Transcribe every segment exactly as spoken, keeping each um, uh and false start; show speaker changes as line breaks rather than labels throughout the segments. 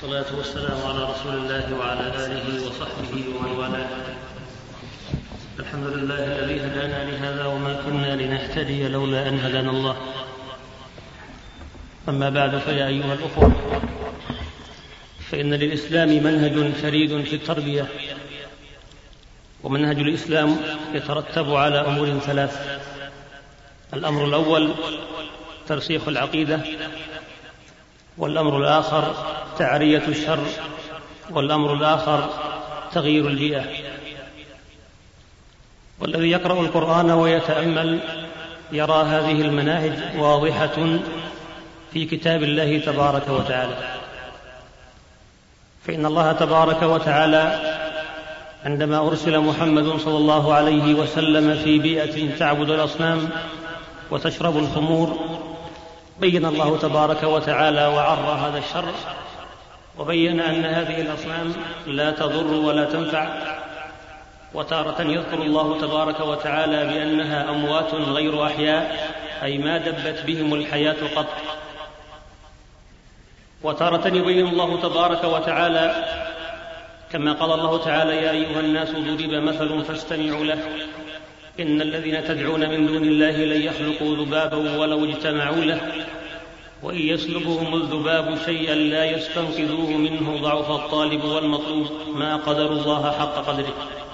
والصلاة والسلام على رسول الله وعلى آله وصحبه ومن والاه. الحمد لله الذي هدانا لهذا وما كنا لنهتدي لولا أن هدانا الله. أما بعد، فيا أيها الأخوة، فإن للإسلام منهج فريد في التربية، ومنهج الإسلام يترتب على أمور ثلاث. الأمر الأول ترسيخ العقيدة، والأمر الآخر تعرية الشر، والأمر الآخر تغيير البيئة. والذي يقرأ القرآن ويتأمل يرى هذه المناهج واضحة في كتاب الله تبارك وتعالى. فإن الله تبارك وتعالى عندما أرسل محمد صلى الله عليه وسلم في بيئة تعبد الأصنام وتشرب الخمور، بين الله تبارك وتعالى وعرى هذا الشر، وبين أن هذه الأصنام لا تضر ولا تنفع. وتارة يذكر الله تبارك وتعالى بأنها أموات غير أحياء، أي ما دبت بهم الحياة قط. وتارة يبين الله تبارك وتعالى كما قال الله تعالى: يا أيها الناس ضرب مثل فاستمعوا له إن الذين تدعون من دون الله لن يخلقوا ذبابا ولو اجتمعوا له وإن يسلبهم الذباب شيئا لا يستنقذوه منه ضعف الطالب والمطلوب ما قدر الله حق قدره.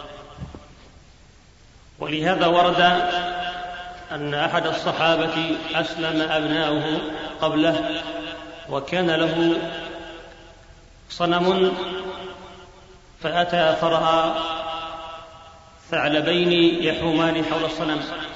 ولهذا ورد أن أحد الصحابة أسلم أبناؤه قبله، وكان له صنم فأتى فرأى ثعلبين يحومان حول الصنم،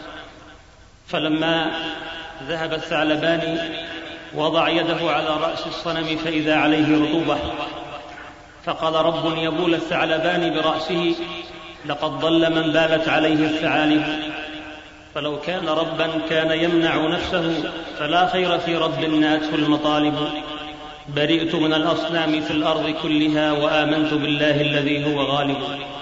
فلما ذهب الثعلبان وضع يده على رأس الصنم فإذا عليه رطوبة، فقال: رب يبول الثعلبان برأسه لقد ضل من بالت عليه الثعالب. فلو كان ربا كان يمنع نفسه فلا خير في رب ناته المطالب. برئت من الأصنام في الأرض كلها وآمنت بالله الذي هو غالب.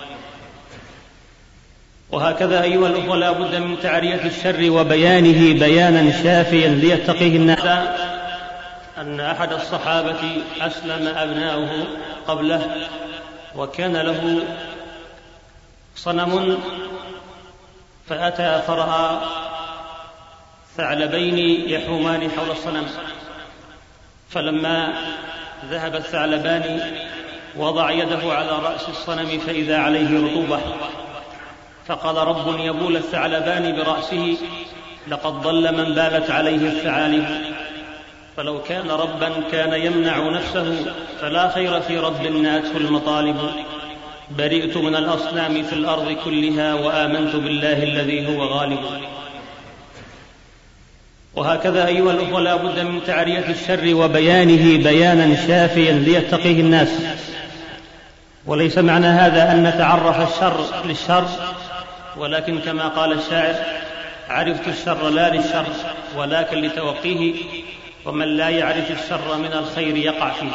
وهكذا أيها الأخوة لا بد من تعرية الشر وبيانه بيانا شافيا ليتقيه الناس. أن أحد الصحابة أسلم أبناؤه قبله، وكان له صنم فأتى فرأى ثعلبين يحومان حول الصنم، فلما ذهب الثعلبان وضع يده على رأس الصنم فإذا عليه رطوبة، فقال: رب يبول الثعلبان برأسه لقد ضل من بالت عليه الثعالب. فلو كان ربا كان يمنع نفسه فلا خير في رب ناته المطالب. برئت من الأصنام في الأرض كلها وآمنت بالله الذي هو غالب. وهكذا أيها الأخوة لا بد من تعرية الشر وبيانه بيانا شافيا ليتقيه الناس. وليس معنى هذا أن نتعرف الشر للشر، ولكن كما قال الشاعر: عرفت الشر لا للشر ولكن لتوقيه، ومن لا يعرف الشر من الخير يقع فيه.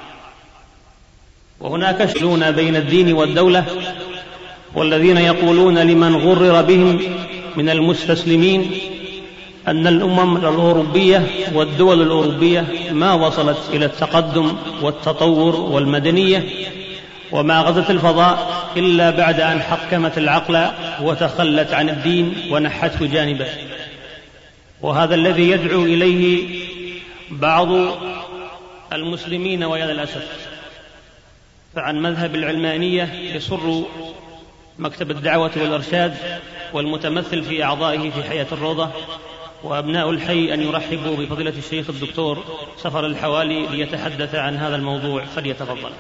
وهناك شلون بين الدين والدولة، والذين يقولون لمن غرر بهم من المستسلمين أن الأمم الأوروبية والدول الأوروبية ما وصلت إلى التقدم والتطور والمدنية وما غزت الفضاء إلا بعد أن حكمت العقل وتخلت عن الدين ونحته جانبه. وهذا الذي يدعو إليه بعض المسلمين ويا للأسف. فعن مذهب العلمانية يسر مكتب الدعوة والإرشاد والمتمثل في أعضائه في حياة الروضة وأبناء الحي أن يرحبوا بفضيلة الشيخ الدكتور سفر الحوالي ليتحدث عن هذا الموضوع، فليتفضل.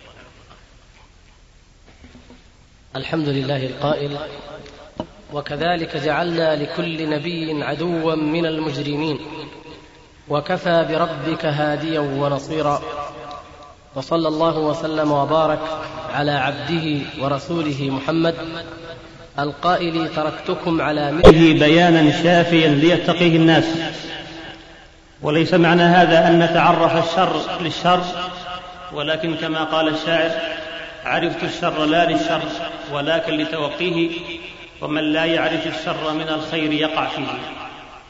الحمد لله القائل: وكذلك جعلنا لكل نبي عدوا من المجرمين وكفى بربك هاديا ونصيرا. وصلى الله وسلم وبارك على عبده ورسوله محمد القائل: تركتكم على مثله
بيانا شافيا ليتقيه الناس. وليس معنى هذا أن نتعرف الشر للشر، ولكن كما قال الشاعر: عرفت الشر لا للشر ولكن لتوقيه، ومن لا يعرف الشر من الخير يقع فيه.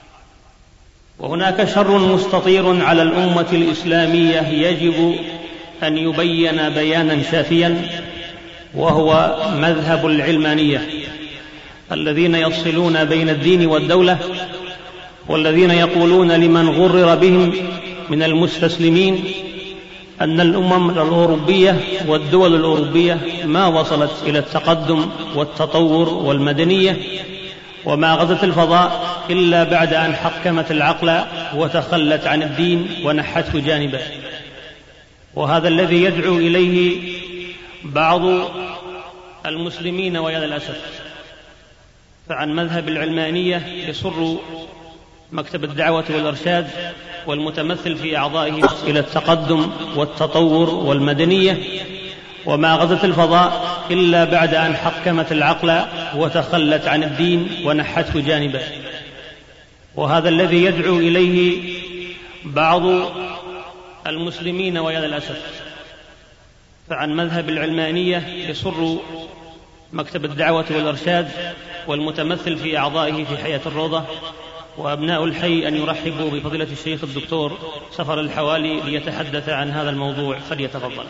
وهناك شر مستطير على الأمة الإسلامية يجب أن يبين بيانا شافيا، وهو مذهب العلمانية الذين يفصلون بين الدين والدولة، والذين يقولون لمن غرر بهم من المستسلمين أن الأمم الأوروبية والدول الأوروبية ما وصلت إلى التقدم والتطور والمدنية وما غزت الفضاء إلا بعد أن حكمت العقل وتخلت عن الدين ونحته جانبا. وهذا الذي يدعو إليه بعض المسلمين، ويا للأسف فعن مذهب العلمانية يسر مكتب الدعوة والإرشاد والمتمثل في أعضائه إلى التقدم والتطور والمدنية وما غزت الفضاء إلا بعد أن حكمت العقل وتخلت عن الدين ونحته جانبا. وهذا الذي يدعو إليه بعض المسلمين، ويا للأسف فعن مذهب العلمانية يسر مكتب الدعوة والإرشاد والمتمثل في أعضائه في حياة الروضة وأبناء الحي أن يرحبوا بفضيلة الشيخ الدكتور سفر الحوالي ليتحدث عن هذا الموضوع، فليتفضل.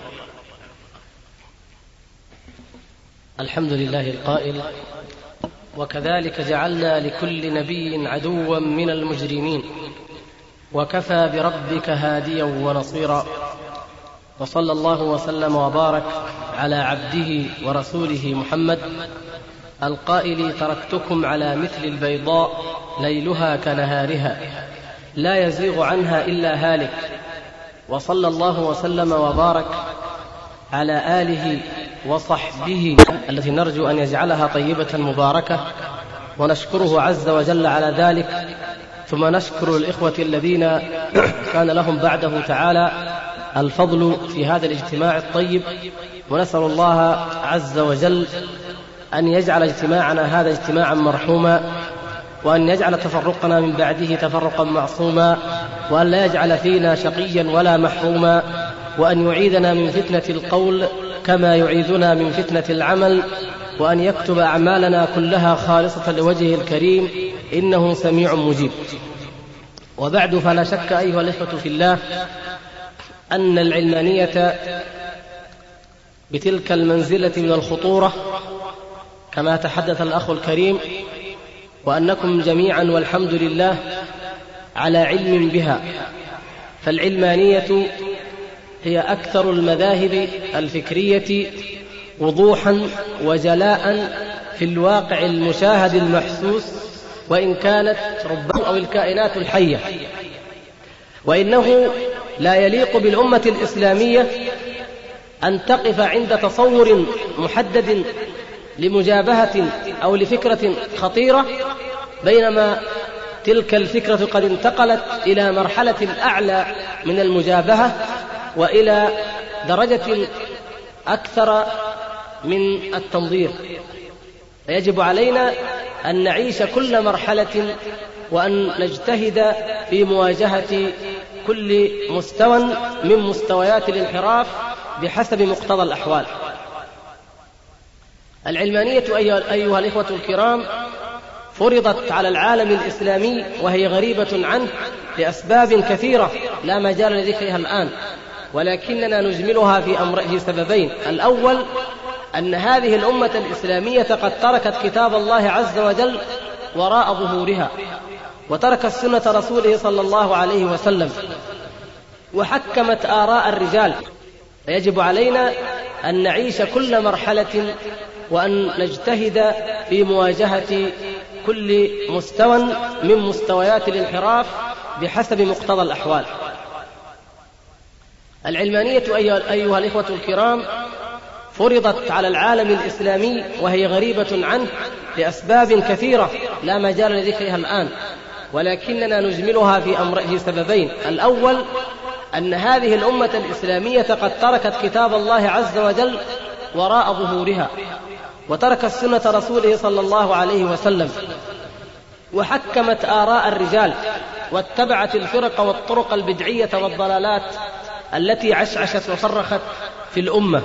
الحمد لله القائل: وكذلك جعلنا لكل نبي عدوا من المجرمين وكفى بربك هاديا ونصيرا. وصلى الله وسلم وبارك على عبده ورسوله محمد القائل: تركتكم على مثل البيضاء ليلها كنهارها لا يزيغ عنها إلا هالك. وصلى الله وسلم وبارك على آله وصحبه التي نرجو أن يجعلها طيبة مباركة، ونشكره عز وجل على ذلك. ثم نشكر الإخوة الذين كان لهم بعده تعالى الفضل في هذا الاجتماع الطيب، ونسأل الله عز وجل أن يجعل اجتماعنا هذا اجتماعا مرحوما، وأن يجعل تفرقنا من بعده تفرقا معصوما، وأن لا يجعل فينا شقيا ولا محروما، وأن يعيذنا من فتنة القول كما يعيذنا من فتنة العمل، وأن يكتب أعمالنا كلها خالصة لوجهه الكريم إنه سميع مجيب. وبعد، فلا شك أيها الإخوة في الله أن العلمانية بتلك المنزلة من الخطورة كما تحدث الأخ الكريم، وأنكم جميعا والحمد لله على علم بها. فالعلمانية هي أكثر المذاهب الفكرية وضوحا وجلاء في الواقع المشاهد المحسوس، وإن كانت ربما أو الكائنات الحية. وإنه لا يليق بالأمة الإسلامية أن تقف عند تصور محدد لمجابهة أو لفكرة خطيرة، بينما تلك الفكرة قد انتقلت إلى مرحلة أعلى من المجابهة وإلى درجة أكثر من التنظير. فيجب علينا أن نعيش كل مرحلة وأن نجتهد في مواجهة كل مستوى من مستويات الانحراف بحسب مقتضى الأحوال. العلمانية أيها الإخوة الكرام فرضت على العالم الإسلامي وهي غريبة عنه لأسباب كثيرة لا مجال لذكرها الآن، ولكننا نجملها في أمر في سببين. الأول أن هذه الأمة الإسلامية قد تركت كتاب الله عز وجل وراء ظهورها، وتركت سنة رسوله صلى الله عليه وسلم، وحكمت آراء الرجال. فيجب علينا أن نعيش كل مرحلة وأن نجتهد في مواجهة كل مستوى من مستويات الانحراف بحسب مقتضى الأحوال. العلمانية أيها الإخوة الكرام فرضت على العالم الإسلامي وهي غريبة عنه لأسباب كثيرة لا مجال لذكرها الآن، ولكننا نجملها في أمر في سببين. الأول أن هذه الأمة الإسلامية قد تركت كتاب الله عز وجل وراء ظهورها، وتركت سنة رسوله صلى الله عليه وسلم، وحكمت آراء الرجال، واتبعت الفرق والطرق البدعية والضلالات التي عشعشت وصرخت في الأمة،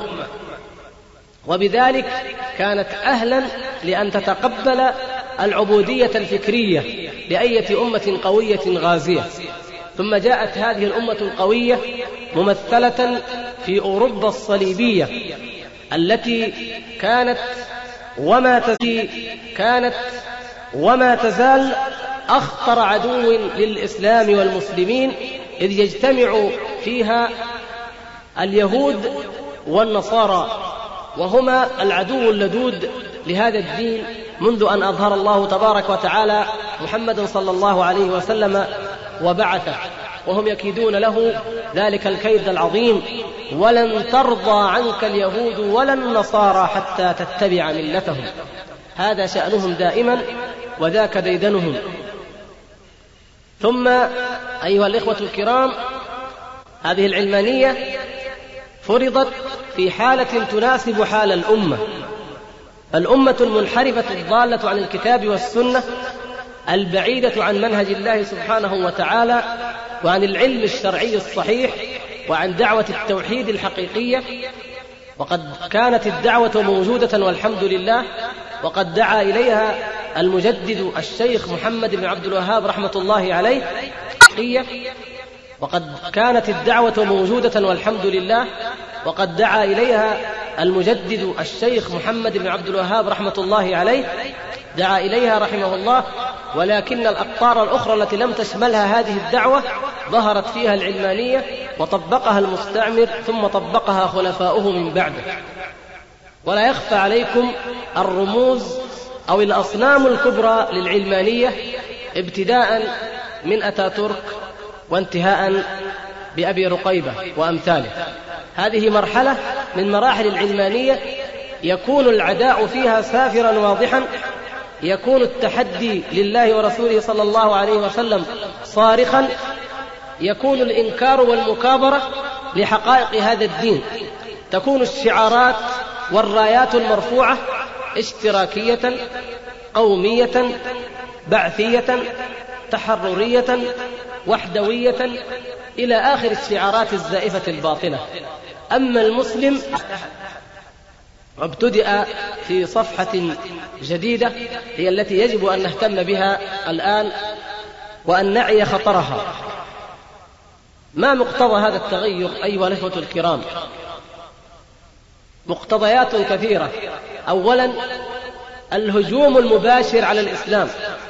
وبذلك كانت أهلا لأن تتقبل العبودية الفكرية لأية أمة قوية غازية. ثم جاءت هذه الأمة القوية ممثلة في أوروبا الصليبية التي كانت وما تزال كانت وما تزال أخطر عدو للإسلام والمسلمين، إذ يجتمع فيها اليهود والنصارى، وهما العدو اللدود لهذا الدين منذ أن أظهر الله تبارك وتعالى محمد صلى الله عليه وسلم وبعثه، وهم يكيدون له ذلك الكيد العظيم. ولن ترضى عنك اليهود ولا النصارى حتى تتبع ملتهم، هذا شأنهم دائما وذاك ديدنهم. ثم أيها الإخوة الكرام، هذه العلمانية فرضت في حالة تناسب حال الأمة، الأمة المنحرفة الضالة عن الكتاب والسنة، البعيدة عن منهج الله سبحانه وتعالى وعن العلم الشرعي الصحيح وعن دعوة التوحيد الحقيقية. وقد كانت الدعوة موجودة والحمد لله، وقد دعا إليها المجدد الشيخ محمد بن عبد الوهاب رحمة الله عليه. وقد كانت الدعوة موجودة والحمد لله، وقد دعا إليها المجدد الشيخ محمد بن عبد الوهاب رحمة الله عليه، دعا إليها رحمه الله. ولكن الأقطار الأخرى التي لم تشملها هذه الدعوة ظهرت فيها العلمانية وطبقها المستعمر ثم طبقها خلفاؤه من بعده. ولا يخفى عليكم الرموز أو الأصنام الكبرى للعلمانية، ابتداء من أتاتورك وانتهاء بأبي رقيبة وأمثاله. هذه مرحلة من مراحل العلمانية يكون العداء فيها سافرا واضحا، يكون التحدي لله ورسوله صلى الله عليه وسلم صارخا، يكون الإنكار والمكابرة لحقائق هذا الدين، تكون الشعارات والرايات المرفوعة اشتراكية، قومية، بعثية، تحررية، وحدوية، إلى آخر الشعارات الزائفة الباطلة. أما المسلم ابتدأ في صفحة جديدة هي التي يجب أن نهتم بها الآن وأن نعي خطرها. ما مقتضى هذا التغير أيها الإخوة الكرام؟ مقتضيات كثيرة. أولا، الهجوم المباشر على الإسلام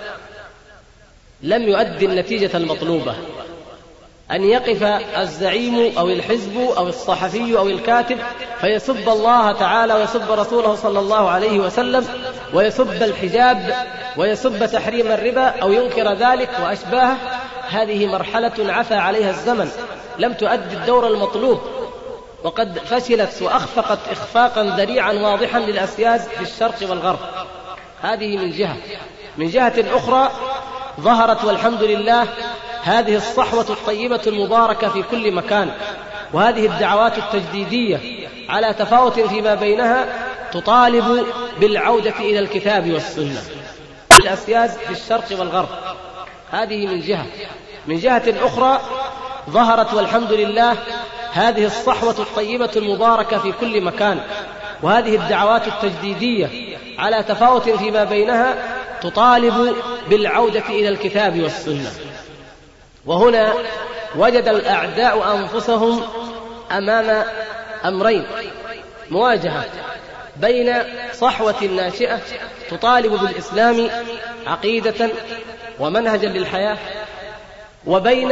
لم يؤدي النتيجة المطلوبة. أن يقف الزعيم أو الحزب أو الصحفي أو الكاتب فيسب الله تعالى ويسب رسوله صلى الله عليه وسلم ويسب الحجاب ويسب تحريم الربا أو ينكر ذلك وأشباهه، هذه مرحلة عفى عليها الزمن، لم تؤدي الدور المطلوب، وقد فشلت وأخفقت إخفاقا ذريعا واضحا للأسياد في الشرق والغرب. هذه من جهة. من جهة أخرى ظهرت والحمد لله هذه الصحوة الطيبة المباركة في كل مكان، وهذه الدعوات التجديدية على تفاوت فيما بينها تطالب بالعودة إلى الكتاب والسنة الأسياد في الشرق والغرب. هذه من جهة. من جهة أخرى ظهرت والحمد لله هذه الصحوة الطيبة المباركة في كل مكان، وهذه الدعوات التجديدية على تفاوت فيما بينها تطالب بالعودة إلى الكتاب والسنة. وهنا وجد الأعداء أنفسهم أمام أمرين: مواجهة بين صحوة ناشئة تطالب بالإسلام عقيدة ومنهجا للحياة، وبين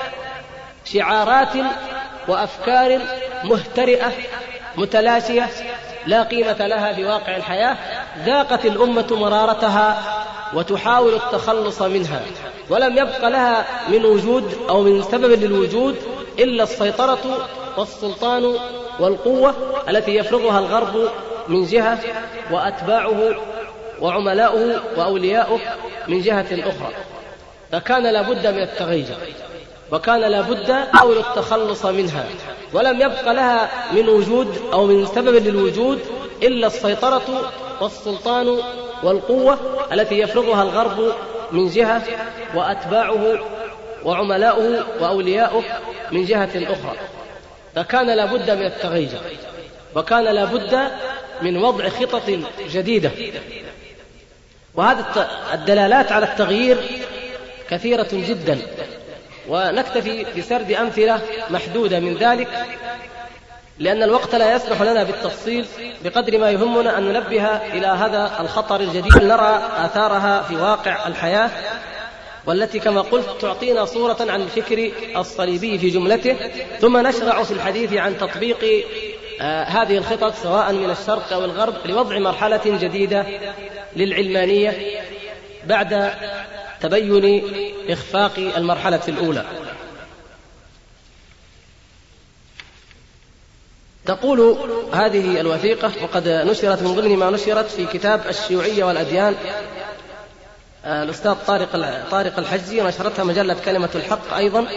شعارات وأفكار مهترئة متلاشية لا قيمة لها في واقع الحياة، ذاقت الأمة مرارتها وتحاول التخلص منها، ولم يبق لها من وجود أو من سبب للوجود إلا السيطرة والسلطان والقوة التي يفرضها الغرب من جهة، وأتباعه وعملاؤه وأولياؤه من جهة أخرى. فكان لابد من التغير، وكان لابد أول التخلص منها، ولم يبق لها من وجود أو من سبب للوجود إلا السيطرة والسلطان والقوة التي يفرضها الغرب من جهة، وأتباعه وعملاؤه وأولياؤه من جهة أخرى. فكان لابد من التغير، وكان لابد من وضع خطط جديدة. وهذه الدلالات على التغيير كثيرة جدا، ونكتفي بسرد أمثلة محدودة من ذلك. لأن الوقت لا يسمح لنا بالتفصيل بقدر ما يهمنا أن ننبه إلى هذا الخطر الجديد نرى آثارها في واقع الحياة، والتي كما قلت تعطينا صورة عن الفكر الصليبي في جملته، ثم نشرع في الحديث عن تطبيق آه هذه الخطط سواء من الشرق أو الغرب لوضع مرحلة جديدة للعلمانية بعد تبين إخفاق المرحلة الأولى. تقول هذه الوثيقة، وقد نشرت من ضمن ما نشرت في كتاب الشيوعية والأديان، الأستاذ طارق طارق الحجي، نشرتها مجلة كلمة الحق أيضا.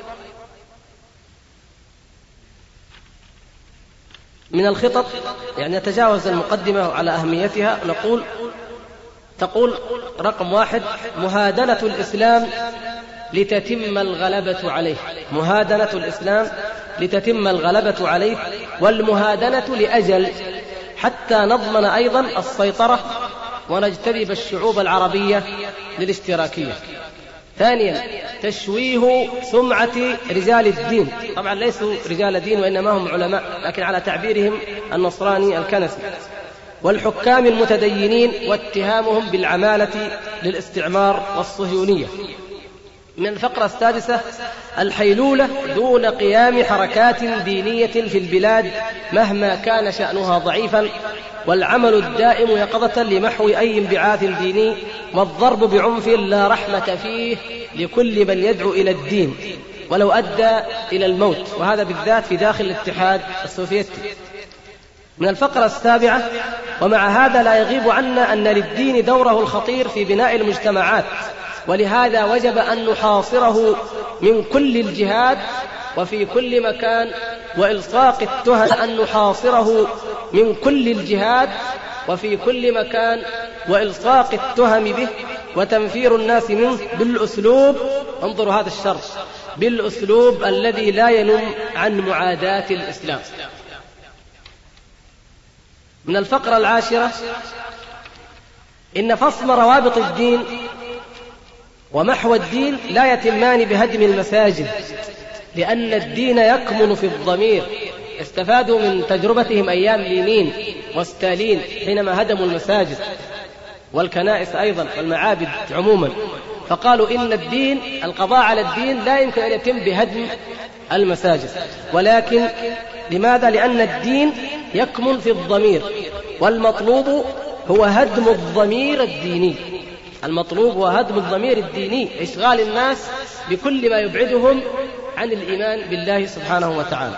من الخطط يعني نتجاوز المقدمة على أهميتها، نقول تقول رقم واحد: مهادنة الإسلام لتتم الغلبة عليه. مهادنة الإسلام لتتم الغلبة عليه، والمهادنة لأجل حتى نضمن أيضا السيطرة ونجتذب الشعوب العربية للاشتراكية. ثانيا: تشويه سمعة رجال الدين، طبعا ليسوا رجال دين وإنما هم علماء، لكن على تعبيرهم النصراني الكنسي، والحكام المتدينين، واتهامهم بالعمالة للاستعمار والصهيونية. من الفقرة السادسة: الحيلولة دون قيام حركات دينية في البلاد مهما كان شأنها ضعيفا، والعمل الدائم يقظة لمحو أي انبعاث ديني، والضرب بعنف لا رحمة فيه لكل من يدعو إلى الدين ولو أدى إلى الموت، وهذا بالذات في داخل الاتحاد السوفيتي. من الفقرة السابعة: ومع هذا لا يغيب عنا أن للدين دوره الخطير في بناء المجتمعات، ولهذا وجب أن نحاصره من كل الجهات وفي كل مكان، وإلصاق التهم أن نحاصره من كل الجهات وفي كل مكان وإلصاق التهم به وتنفير الناس منه بالأسلوب، انظروا هذا الشرط، بالأسلوب الذي لا ينم عن معاداة الإسلام. من الفقرة العاشرة: إن فصل روابط الدين ومحو الدين لا يتمان بهدم المساجد، لأن الدين يكمن في الضمير. استفادوا من تجربتهم أيام لينين وستالين حينما هدموا المساجد والكنائس أيضا والمعابد عموما، فقالوا إن الدين، القضاء على الدين لا يمكن أن يتم بهدم المساجد، ولكن لماذا؟ لأن الدين يكمن في الضمير، والمطلوب هو هدم الضمير الديني. المطلوب هو هدم الضمير الديني، إشغال الناس بكل ما يبعدهم عن الإيمان بالله سبحانه وتعالى.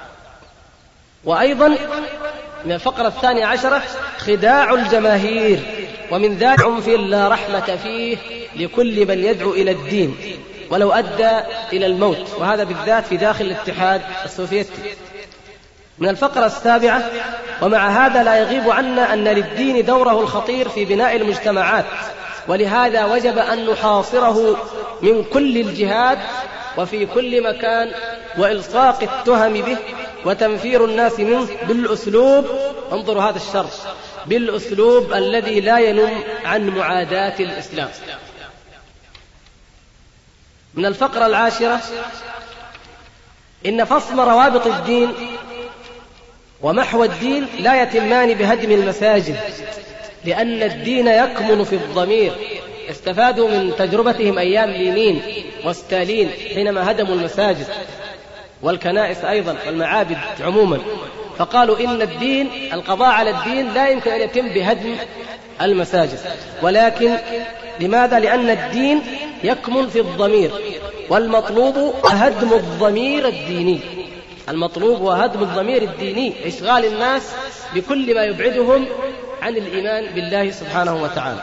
وأيضا من الفقرة الثانية عشرة: خداع الجماهير، ومن ذلك عنف لا رحمة فيه لكل من يدعو إلى الدين ولو أدى إلى الموت، وهذا بالذات في داخل الاتحاد السوفيتي. من الفقرة السابعة: ومع هذا لا يغيب عنا أن للدين دوره الخطير في بناء المجتمعات، ولهذا وجب أن نحاصره من كل الجهات وفي كل مكان، وإلصاق التهم به وتنفير الناس منه بالأسلوب، انظروا هذا الشرط، بالأسلوب الذي لا ينم عن معاداة الإسلام. من الفقرة العاشرة: إن فصل روابط الدين ومحو الدين لا يتمان بهدم المساجد، لأن الدين يكمن في الضمير. استفادوا من تجربتهم أيام لينين وستالين حينما هدموا المساجد والكنائس أيضا والمعابد عموما، فقالوا إن الدين، القضاء على الدين لا يمكن أن يتم بهدم المساجد، ولكن لماذا؟ لأن الدين يكمن في الضمير، والمطلوب هدم الضمير الديني. المطلوب هو هدم الضمير الديني، إشغال الناس بكل ما يبعدهم عن الإيمان بالله سبحانه وتعالى.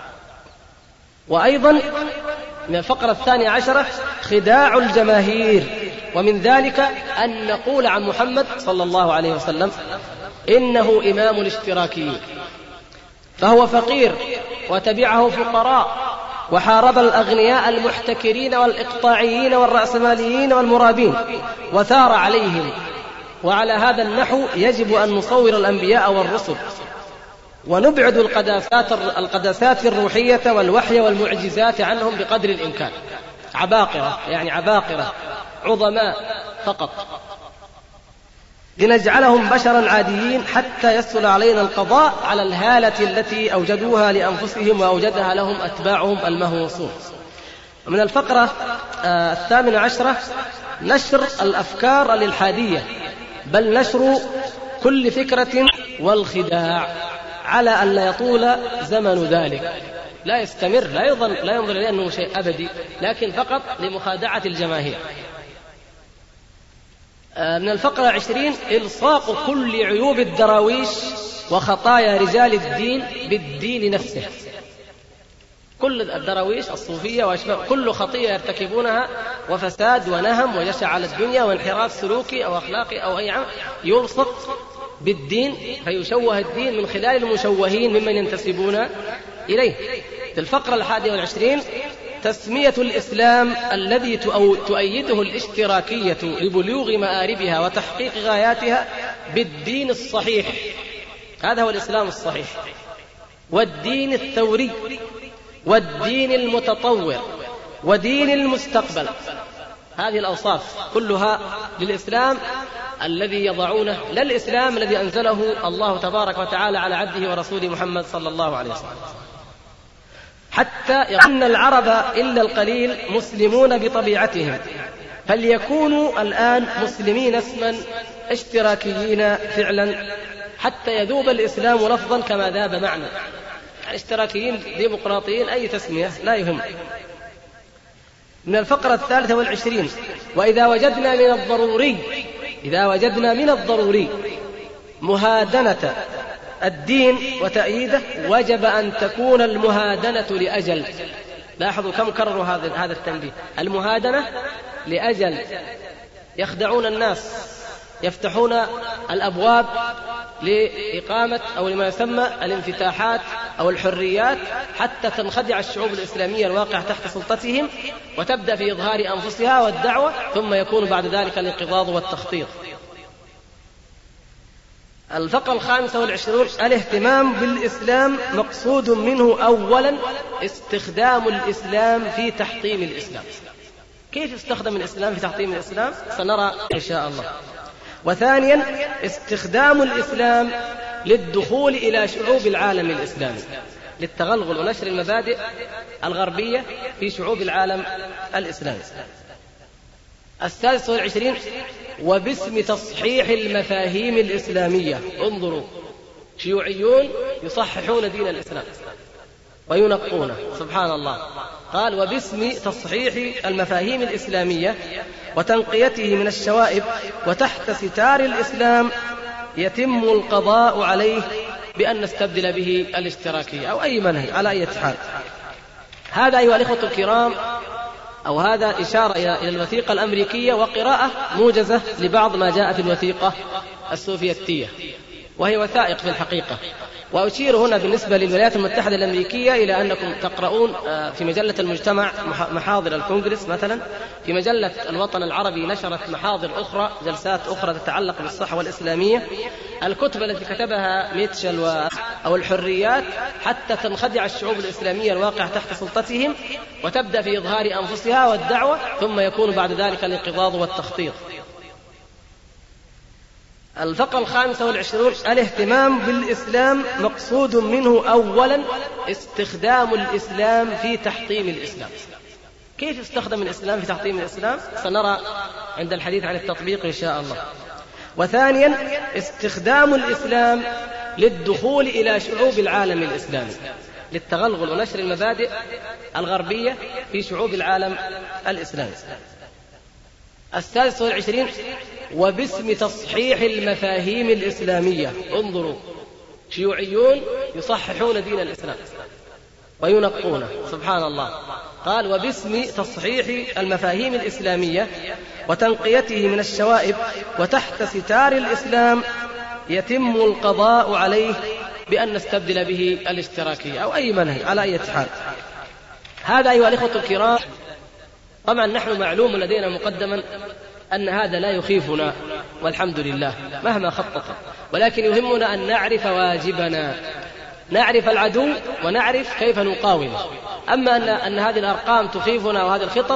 وأيضا من الفقرة الثانية عشرة: خداع الجماهير، ومن ذلك أن نقول عن محمد صلى الله عليه وسلم إنه إمام الاشتراكيين، فهو فقير وتبعه فقراء، وحارب الأغنياء المحتكرين والإقطاعيين والرأسماليين والمرابين وثار عليهم. وعلى هذا النحو يجب أن نصور الأنبياء والرسل، ونبعد القداسات القداسات الروحية والوحي والمعجزات عنهم بقدر الإمكان. عباقرة، يعني عباقرة عظماء فقط. لنجعلهم بشرا عاديين حتى يسهل علينا القضاء على الهالة التي أوجدوها لأنفسهم وأوجدها لهم أتباعهم المهووسون. من الفقرة الثامنة عشرة نشر الأفكار الإلحادية، بل نشر كل فكرة والخداع، على أن لا يطول زمن ذلك، لا يستمر، لا يظن لا ينظر إليه أنه شيء أبدي، لكن فقط لمخادعة الجماهير. من الفقرة عشرين إلصاق كل عيوب الدراويش وخطايا رجال الدين بالدين نفسه. كل الدراويش الصوفية وأشباه كل خطية يرتكبونها وفساد ونهم وجشع على الدنيا وانحراف سلوكي أو أخلاقي أو أي عمل يلصق بالدين، فيشوه الدين من خلال المشوهين ممن ينتسبون إليه. في الفقرة الحادية والعشرين تسمية الإسلام الذي تؤيده الاشتراكية لبلوغ مآربها وتحقيق غاياتها بالدين الصحيح. هذا هو الإسلام الصحيح، والدين الثوري، والدين المتطور، ودين المستقبل. هذه الأوصاف كلها للإسلام الذي يضعونه، لا الإسلام الذي أنزله الله تبارك وتعالى على عبده ورسوله محمد صلى الله عليه وسلم. حتى يكون العرب إلا القليل مسلمون بطبيعتهم، فليكونوا الآن مسلمين اسما اشتراكيين فعلا، حتى يذوب الإسلام لفظا كما ذاب معنى. يعني اشتراكيين ديمقراطيين أي تسمية لا يهم. من الفقرة الثالثة والعشرين وإذا وجدنا من الضروري إذا وجدنا من الضروري مهادنة الدين وتأييده وجب أن تكون المهادنة لأجل. لاحظوا كم كرروا هذا هذا التنبيه، المهادنة لأجل. يخدعون الناس، يفتحون الأبواب لإقامة أو لما يسمى الانفتاحات أو الحريات حتى تنخدع الشعوب الإسلامية الواقعة تحت سلطتهم وتبدأ في إظهار أنفسها والدعوة، ثم يكون بعد ذلك الانقضاض والتخطيط. الفقرة الخامسة والعشرون الاهتمام بالإسلام مقصود منه أولا استخدام الإسلام في تحطيم الإسلام. كيف يستخدم الإسلام في تحطيم الإسلام؟ سنرى إن شاء الله. وثانيا استخدام الإسلام للدخول إلى شعوب العالم الإسلامي، للتغلغل ونشر المبادئ الغربية في شعوب العالم الإسلامي. السادس والعشرين وباسم تصحيح المفاهيم الإسلامية. انظروا، شيوعيون يصححون دين الإسلام وينقونه، سبحان الله. قال وباسم تصحيح المفاهيم الإسلامية وتنقيته من الشوائب وتحت ستار الإسلام يتم القضاء عليه بأن نستبدل به الاشتراكية أو أي منهج على أي حال. هذا أيها الإخوة الكرام، أو هذا إشارة إلى الوثيقة الأمريكية وقراءة موجزة لبعض ما جاء في الوثيقة السوفيتية، وهي وثائق في الحقيقة. وأشير هنا بالنسبة للولايات المتحدة الأمريكية إلى أنكم تقرؤون في مجلة المجتمع محاضر الكونغرس مثلا، في مجلة الوطن العربي نشرت محاضر أخرى، جلسات أخرى تتعلق بالصحوة الإسلامية. الكتب التي كتبها ميتشل و... أو الحريات حتى تنخدع الشعوب الإسلامية الواقعة تحت سلطتهم وتبدأ في إظهار أنفسها والدعوة، ثم يكون بعد ذلك الانقضاض والتخطيط. الفقرة الخامسة والعشرون الاهتمام بالإسلام مقصود منه أولا استخدام الإسلام في تحطيم الإسلام. كيف يستخدم الإسلام في تحطيم الإسلام؟ سنرى عند الحديث عن التطبيق إن شاء الله. وثانيا استخدام الإسلام للدخول إلى شعوب العالم الإسلامي، للتغلغل ونشر المبادئ الغربية في شعوب العالم الإسلامي. السادس والعشرين وباسم تصحيح المفاهيم الإسلامية. انظروا، شيوعيون يصححون دين الإسلام وينقونه، سبحان الله. قال وباسم تصحيح المفاهيم الإسلامية وتنقيته من الشوائب وتحت ستار الإسلام يتم القضاء عليه بأن نستبدل به الاشتراكية أو أي منهج على أي حال. هذا أيها الإخوة الكرام، طبعا نحن معلوم لدينا مقدما أن هذا لا يخيفنا والحمد لله مهما خطط، ولكن يهمنا أن نعرف واجبنا، نعرف العدو ونعرف كيف نقاومه. أما أن, أن هذه الأرقام تخيفنا وهذه الخطط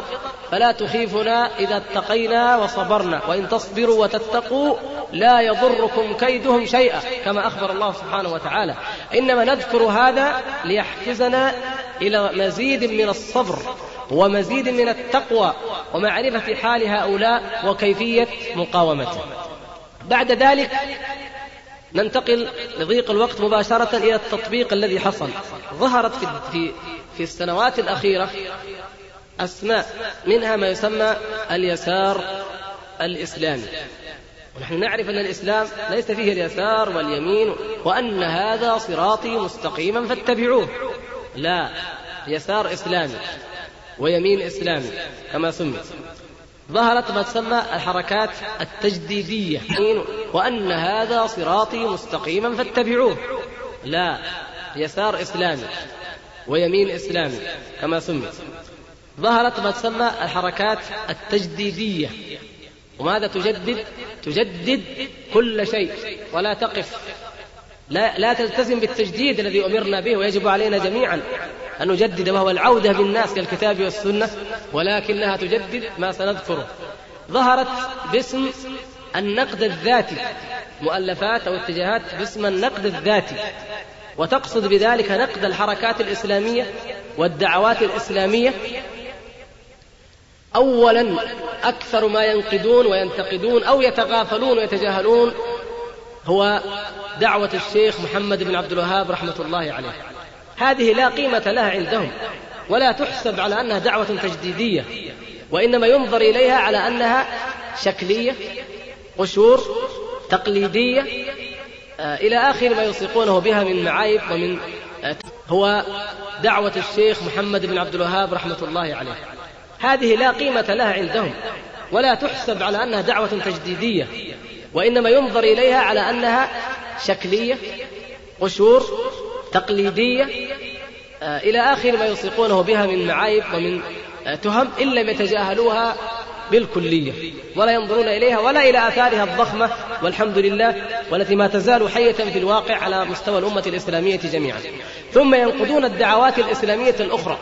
فلا تخيفنا إذا اتقينا وصبرنا وإن تصبروا وتتقوا لا يضركم كيدهم شيئا، كما أخبر الله سبحانه وتعالى. إنما نذكر هذا ليحفزنا إلى مزيد من الصبر ومزيد من التقوى ومعرفة حال هؤلاء وكيفية مقاومته. بعد ذلك ننتقل لضيق الوقت مباشرة إلى التطبيق الذي حصل. ظهرت في في السنوات الأخيرة أسماء، منها ما يسمى اليسار الإسلامي، ونحن نعرف أن الإسلام ليس فيه اليسار واليمين، وأن هذا صراطي مستقيما فاتبعوه. لا، يسار إسلامي ويمين إسلامي كما سمي. ظهرت ما تسمى الحركات التجديدية، وأن هذا صراطي مستقيما فاتبعوه. لا، يسار إسلامي ويمين إسلامي كما سمي. ظهرت ما تسمى الحركات التجديدية، وماذا تجدد؟ تجدد كل شيء ولا تقف، لا, لا تلتزم بالتجديد الذي أمرنا به ويجب علينا جميعا أن نجدد، وهو العودة بالناس إلى الكتاب والسنة، ولكنها تجدد ما سنذكره. ظهرت باسم النقد الذاتي، مؤلفات أو اتجاهات باسم النقد الذاتي، وتقصد بذلك نقد الحركات الإسلامية والدعوات الإسلامية. أولا، أكثر ما ينقدون وينتقدون أو يتغافلون ويتجاهلون هو دعوة الشيخ محمد بن عبد الوهاب رحمة الله عليه. هذه لا قيمة لها عندهم، ولا تحسب على أنها دعوة تجديدية، وإنما ينظر إليها على أنها شكلية، قشور، تقليدية، آه إلى آخر ما يلصقونه بها من معايب ومن آه هو دعوة الشيخ محمد بن عبد الوهاب رحمة الله عليه. هذه لا قيمة لها عندهم، ولا تحسب على أنها دعوة تجديدية، وإنما ينظر إليها على أنها شكلية، قشور، تقليدية، آه إلى آخر ما يلصقونه بها من معايب ومن آه تهم، إن لم يتجاهلوها بالكلية ولا ينظرون إليها ولا إلى آثارها الضخمة والحمد لله، والتي ما تزال حية في الواقع على مستوى الأمة الإسلامية جميعا. ثم ينقضون الدعوات الإسلامية الأخرى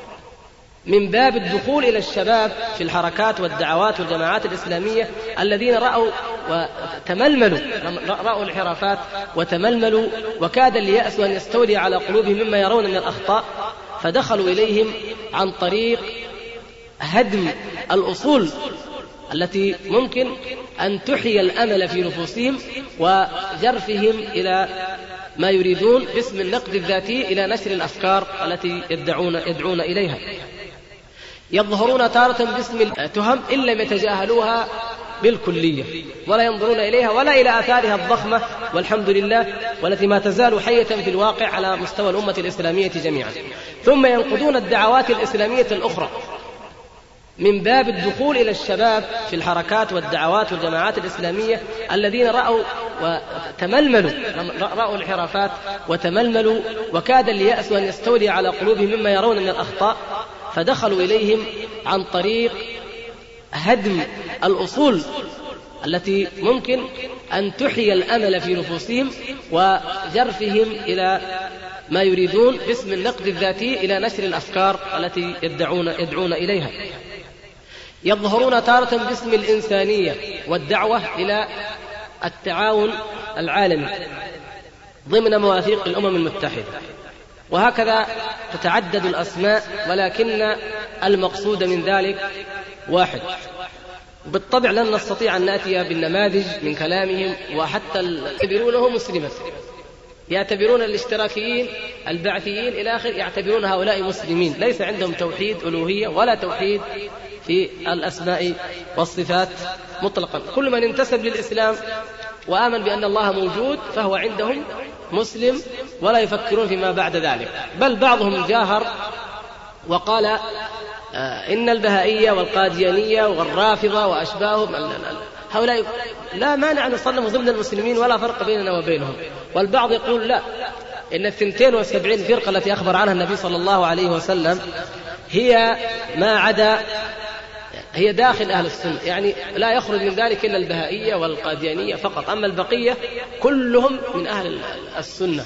من باب الدخول إلى الشباب في الحركات والدعوات والجماعات الإسلامية الذين رأوا وتململوا رأوا الانحرافات وتململوا، وكاد اليأس أن يستولي على قلوبهم مما يرون من الأخطاء، فدخلوا إليهم عن طريق هدم الأصول التي ممكن أن تحيي الأمل في نفوسهم وجرفهم إلى ما يريدون باسم النقد الذاتي إلى نشر الأفكار التي يدعون, يدعون إليها. يظهرون تارة باسم التهم إن لم يتجاهلوها بالكلية ولا ينظرون إليها ولا إلى آثارها الضخمة والحمد لله، والتي ما تزال حية في الواقع على مستوى الأمة الإسلامية جميعا. ثم ينقضون الدعوات الإسلامية الأخرى من باب الدخول إلى الشباب في الحركات والدعوات والجماعات الإسلامية الذين رأوا وتململوا رأوا الانحرافات وتململوا، وكاد اليأس أن يستولي على قلوبهم مما يرون من الأخطاء، فدخلوا إليهم عن طريق هدم الأصول التي ممكن أن تحيي الأمل في نفوسهم وجرفهم إلى ما يريدون باسم النقد الذاتي إلى نشر الأفكار التي يدعون, يدعون إليها. يظهرون تارة باسم الإنسانية والدعوة إلى التعاون العالمي ضمن مواثيق الأمم المتحدة، وهكذا تتعدد الأسماء، ولكن المقصود من ذلك واحد. بالطبع لن نستطيع أن نأتي بالنماذج من كلامهم، وحتى يعتبرونه مسلما، يعتبرون الاشتراكيين البعثيين إلى آخر يعتبرون هؤلاء مسلمين، ليس عندهم توحيد ألوهية ولا توحيد في الأسماء والصفات مطلقا. كل من انتسب للإسلام وآمن بأن الله موجود فهو عندهم مسلم، ولا يفكرون فيما بعد ذلك. بل بعضهم جاهر وقال آه إن البهائية والقاديانية والرافضة وأشباههم هؤلاء لا مانع أن نصنف ضمن المسلمين ولا فرق بيننا وبينهم. والبعض يقول لا، إن الثنتين والسبعين فرقة التي أخبر عنها النبي صلى الله عليه وسلم هي ما عدا هي داخل أهل السنة، يعني لا يخرج من ذلك إلا البهائية والقاديانية فقط، أما البقية كلهم من أهل السنة،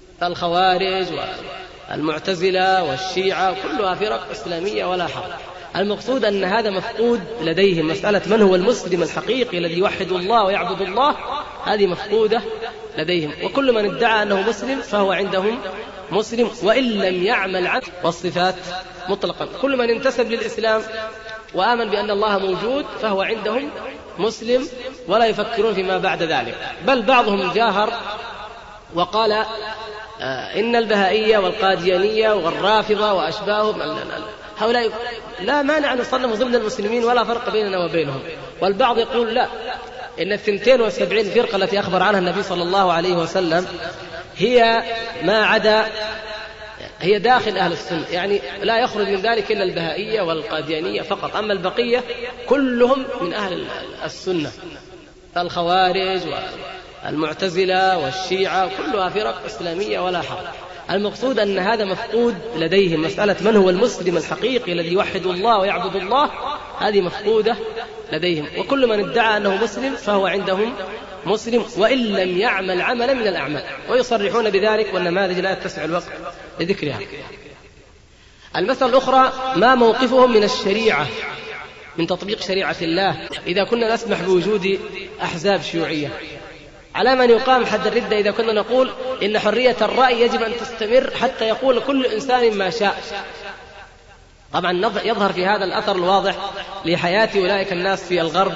الخوارج والمعتزلة والشيعة كلها فرق إسلامية ولا حرج. المقصود أن هذا مفقود لديهم، مسألة من هو المسلم الحقيقي الذي يوحد الله ويعبد الله، هذه مفقودة لديهم. وكل من ادعى أنه مسلم فهو عندهم مسلم وإن لم يعمل عنه، والصفات مطلقا. كل من انتسب للإسلام وآمن بأن الله موجود فهو عندهم مسلم، ولا يفكرون فيما بعد ذلك. بل بعضهم جاهر وقال آه إن البهائية والقاديانية والرافضة وأشباههم هؤلاء لا مانع أن نصنفهم ضمن المسلمين ولا فرق بيننا وبينهم. والبعض يقول لا، إن الثنتين والسبعين فرقة التي أخبر عنها النبي صلى الله عليه وسلم هي ما عدا، هي داخل أهل السنة، يعني لا يخرج من ذلك إلا البهائية والقاديانية فقط، أما البقية كلهم من أهل السنة، الخوارج والمعتزلة والشيعة كلها فرق إسلامية ولا حرج. المقصود أن هذا مفقود لديهم، مسألة من هو المسلم الحقيقي الذي يوحد الله ويعبد الله، هذه مفقودة لديهم. وكل من ادعى أنه مسلم فهو عندهم مسلم وإن لم يعمل عملا من الأعمال، ويصرحون بذلك، والنماذج لا يتسع الوقت لذكرها. المسألة الأخرى ما موقفهم من الشريعة، من تطبيق شريعة الله، إذا كنا نسمح بوجود أحزاب شيوعية، على من يقام حد الردة إذا كنا نقول إن حرية الرأي يجب أن تستمر حتى يقول كل إنسان ما شاء. طبعا يظهر في هذا الأثر الواضح لحياة أولئك الناس في الغرب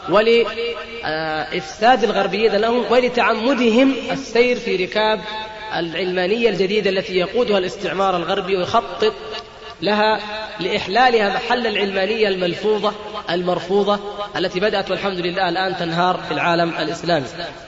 ولإفساد الغربيين لهم ولتعمدهم السير في ركاب العلمانية الجديدة التي يقودها الاستعمار الغربي ويخطط لها لإحلالها محل العلمانية الملفوظة المرفوضة التي بدأت والحمد لله الآن تنهار في العالم الإسلامي.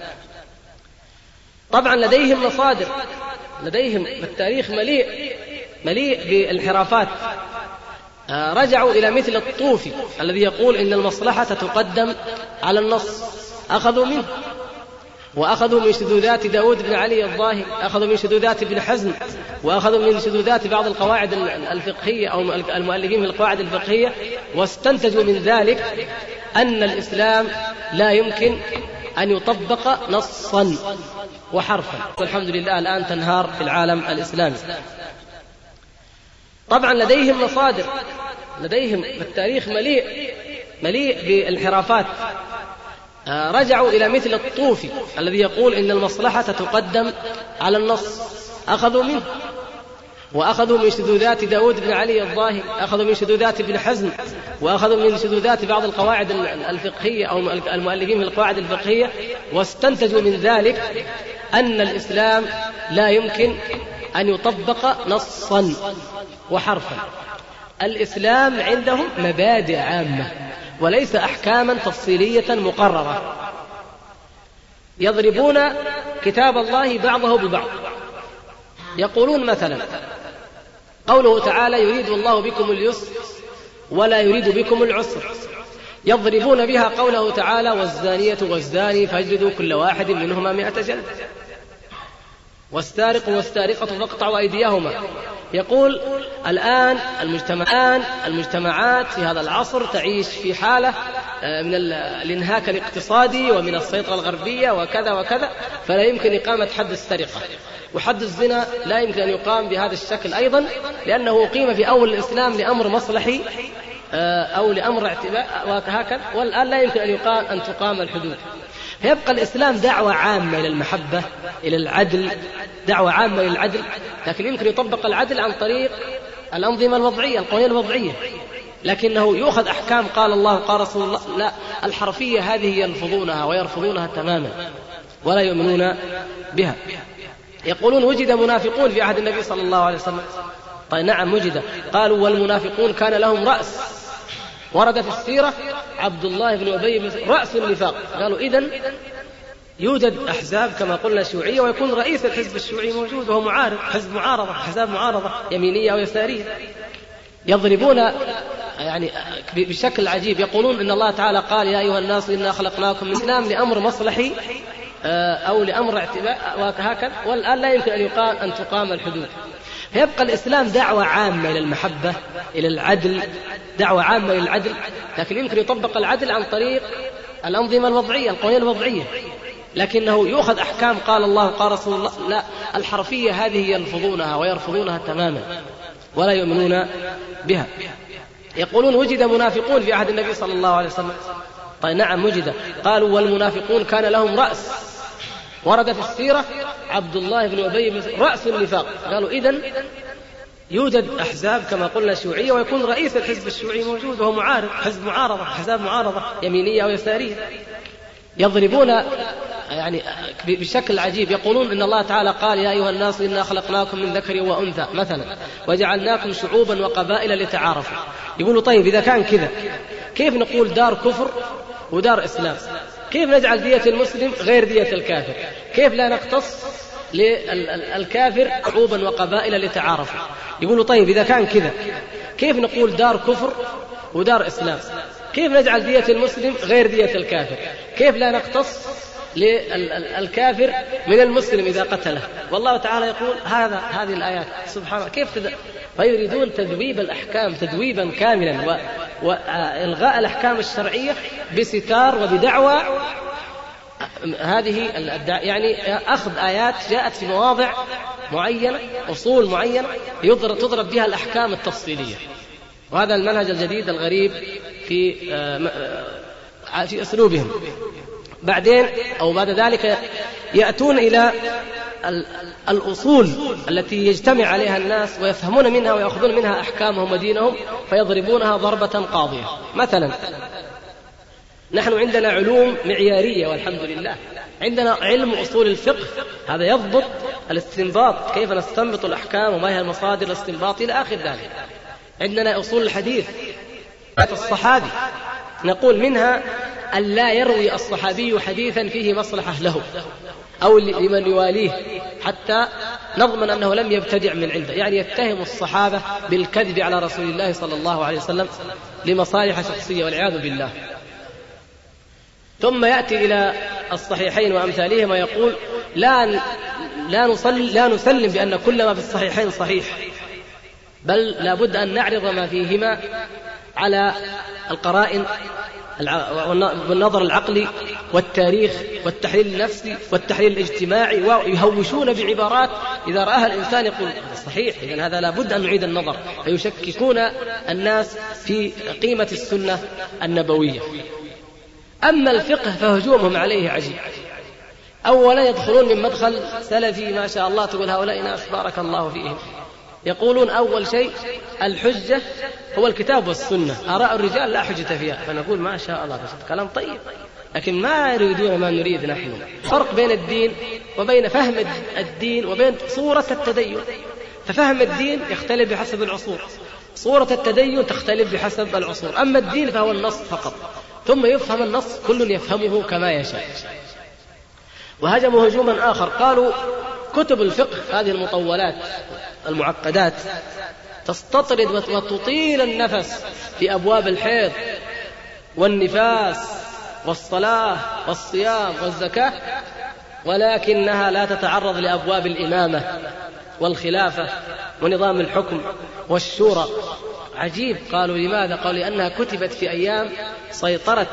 طبعا لديهم مصادر، لديهم التاريخ مليء مليء بالانحرافات. رجعوا إلى مثل الطوفي الذي يقول إن المصلحة تقدم على النص، أخذوا منه، وأخذوا من شذوذات داود بن علي الظاهر، أخذوا من شذوذات ابن حزم، وأخذوا من شذوذات بعض القواعد الفقهية أو المؤلفين من القواعد الفقهية، واستنتجوا من ذلك أن الإسلام لا يمكن أن يطبق نصا وحرفا، والحمد لله الآن تنهار في العالم الإسلامي. طبعا لديهم مصادر، لديهم التاريخ مليء مليء بالانحرافات. رجعوا إلى مثل الطوفي الذي يقول إن المصلحة تقدم على النص، أخذوا منه، وأخذوا من شذوذات داود بن علي الظاهر، أخذوا من شذوذات ابن حزم، وأخذوا من شذوذات بعض القواعد الفقهية أو المؤلفين من القواعد الفقهية، واستنتجوا من ذلك أن الإسلام لا يمكن أن يطبق نصا وحرفا. الإسلام عندهم مبادئ عامة وليس أحكاما تفصيلية مقررة. يضربون كتاب الله بعضه ببعض، يقولون مثلا قوله تعالى يريد الله بكم اليسر ولا يريد بكم العسر، يضربون بها قوله تعالى والزانية والزاني فاجلدوا كل واحد منهما مئة جلدة، والسارق والسارقة فاقطعوا أيديهما. يقول الآن المجتمعان المجتمعات في هذا العصر تعيش في حالة من الانهاك الاقتصادي ومن السيطرة الغربية وكذا وكذا، فلا يمكن إقامة حد السرقة، وحد الزنا لا يمكن أن يقام بهذا الشكل أيضا، لأنه أقيم في أول الإسلام لأمر مصلحي أو لأمر اعتباء وهكذا، والآن لا يمكن أن يقام أن تقام الحدود. فيبقى الإسلام دعوة عامة إلى المحبة، إلى العدل، دعوة عامة إلى العدل، لكن يمكن يطبق العدل عن طريق الأنظمة الوضعية، القوانين الوضعية، لكنه يؤخذ أحكام قال الله قال رسول الله، لا، الحرفية هذه يلفظونها ويرفضونها تماما ولا يؤمنون بها. يقولون وجد منافقون في عهد النبي صلى الله عليه وسلم. طيب نعم وجد، قالوا والمنافقون كان لهم رأس، ورد في السيرة عبد الله بن أبي رأس النفاق. قالوا إذن يوجد أحزاب كما قلنا شيوعية، ويكون رئيس الحزب الشيوعي موجود وهو معارض، حزب معارضة، أحزاب معارضة يمينية أو يسارية. يضربون يعني بشكل عجيب، يقولون إن الله تعالى قال يا أيها الناس إنا خلقناكم من الإسلام لأمر مصلحي أو لأمر اعتباء وهكذا، والآن لا يمكن أن يقام أن تقام الحدود. فيبقى الإسلام دعوة عامة إلى المحبة، إلى العدل، دعوة عامة إلى العدل، لكن يمكن يطبق العدل عن طريق الأنظمة الوضعية، القوانين الوضعية، لكنه يؤخذ أحكام قال الله قال رسول الله، لا، الحرفية هذه يلفظونها ويرفضونها تماما ولا يؤمنون بها. يقولون وجد منافقون في عهد النبي صلى الله عليه وسلم. طيب نعم وجد. قالوا والمنافقون كان لهم رأس، ورد في السيرة عبد الله بن أبي بن رأس النفاق. قالوا إذن يوجد أحزاب كما قلنا شيوعية، ويكون رئيس الحزب الشيوعي موجود وهو معارض، حزب معارضة، أحزاب معارضة يمينية أو يسارية، يضربون يعني بشكل عجيب. يقولون إن الله تعالى قال يا أيها الناس إنا خلقناكم من ذكر وأنثى مثلا وجعلناكم شعوبا وقبائل لتعارفوا. يقولوا طيب إذا كان كذا كيف نقول دار كفر ودار إسلام؟ كيف نجعل دية المسلم غير دية الكافر؟ كيف لا نقتص للكافر شعوبا وقبائل لتعارفوا؟ يقولوا طيب إذا كان كذا كيف نقول دار كفر ودار إسلام؟ كيف نجعل دية المسلم غير دية الكافر؟ كيف لا نقتص للكافر من المسلم إذا قتله؟ والله تعالى يقول هذا هذه الآيات سبحان الله كيف تد... فيريدون تذويب الأحكام تذويبا كاملا و... وإلغاء الأحكام الشرعية بستار وبدعوى هذه الدع... يعني أخذ آيات جاءت في مواضع معينة أصول معينة يضرب تضرب بها الأحكام التفصيلية. وهذا المنهج الجديد الغريب في في أسلوبهم. بعدين أو بعد ذلك يأتون إلى الأصول التي يجتمع عليها الناس ويفهمون منها ويأخذون منها أحكامهم ودينهم فيضربونها ضربة قاضية. مثلا نحن عندنا علوم معيارية والحمد لله، عندنا علم أصول الفقه هذا يضبط الاستنباط، كيف نستنبط الأحكام وما هي المصادر الاستنباط إلى آخر ذلك. عندنا أصول الحديث الصحابي نقول منها أن لا يروي الصحابي حديثا فيه مصلحة له أو لمن يواليه حتى نضمن أنه لم يبتدع من عنده، يعني يتهم الصحابة بالكذب على رسول الله صلى الله عليه وسلم لمصالح شخصية والعياذ بالله. ثم يأتي إلى الصحيحين وأمثالهم ويقول لا لا نصلي لا نسلم بأن كل ما في الصحيحين صحيح، بل لابد أن نعرض ما فيهما على القرائن والنظر العقلي والتاريخ والتحليل النفسي والتحليل الاجتماعي، ويهوشون بعبارات إذا رآها الإنسان يقول صحيح، إذن هذا لابد أن نعيد النظر، فيشككون الناس في قيمة السنة النبوية. أما الفقه فهجومهم عليه عجيب. أولا يدخلون من مدخل سلفي ما شاء الله، تقول هؤلاء ناس بارك الله فيهم. يقولون أول شيء الحجة هو الكتاب والسنة، آراء الرجال لا حجة فيها، فنقول ما شاء الله بس كلام طيب، لكن ما يريدون ما نريد نحن. فرق بين الدين وبين فهم الدين وبين صورة التدين، ففهم الدين يختلف بحسب العصور، صورة التدين تختلف بحسب العصور. أما الدين فهو النص فقط، ثم يفهم النص كل يفهمه كما يشاء. وهجموا هجوما آخر، قالوا كتب الفقه هذه المطولات المعقدات تستطرد وتطيل النفس في أبواب الحيض والنفاس والصلاة والصيام والزكاة، ولكنها لا تتعرض لأبواب الإمامة والخلافة ونظام الحكم والشورى. عجيب. قالوا لماذا؟ قالوا لأنها كتبت في أيام سيطرة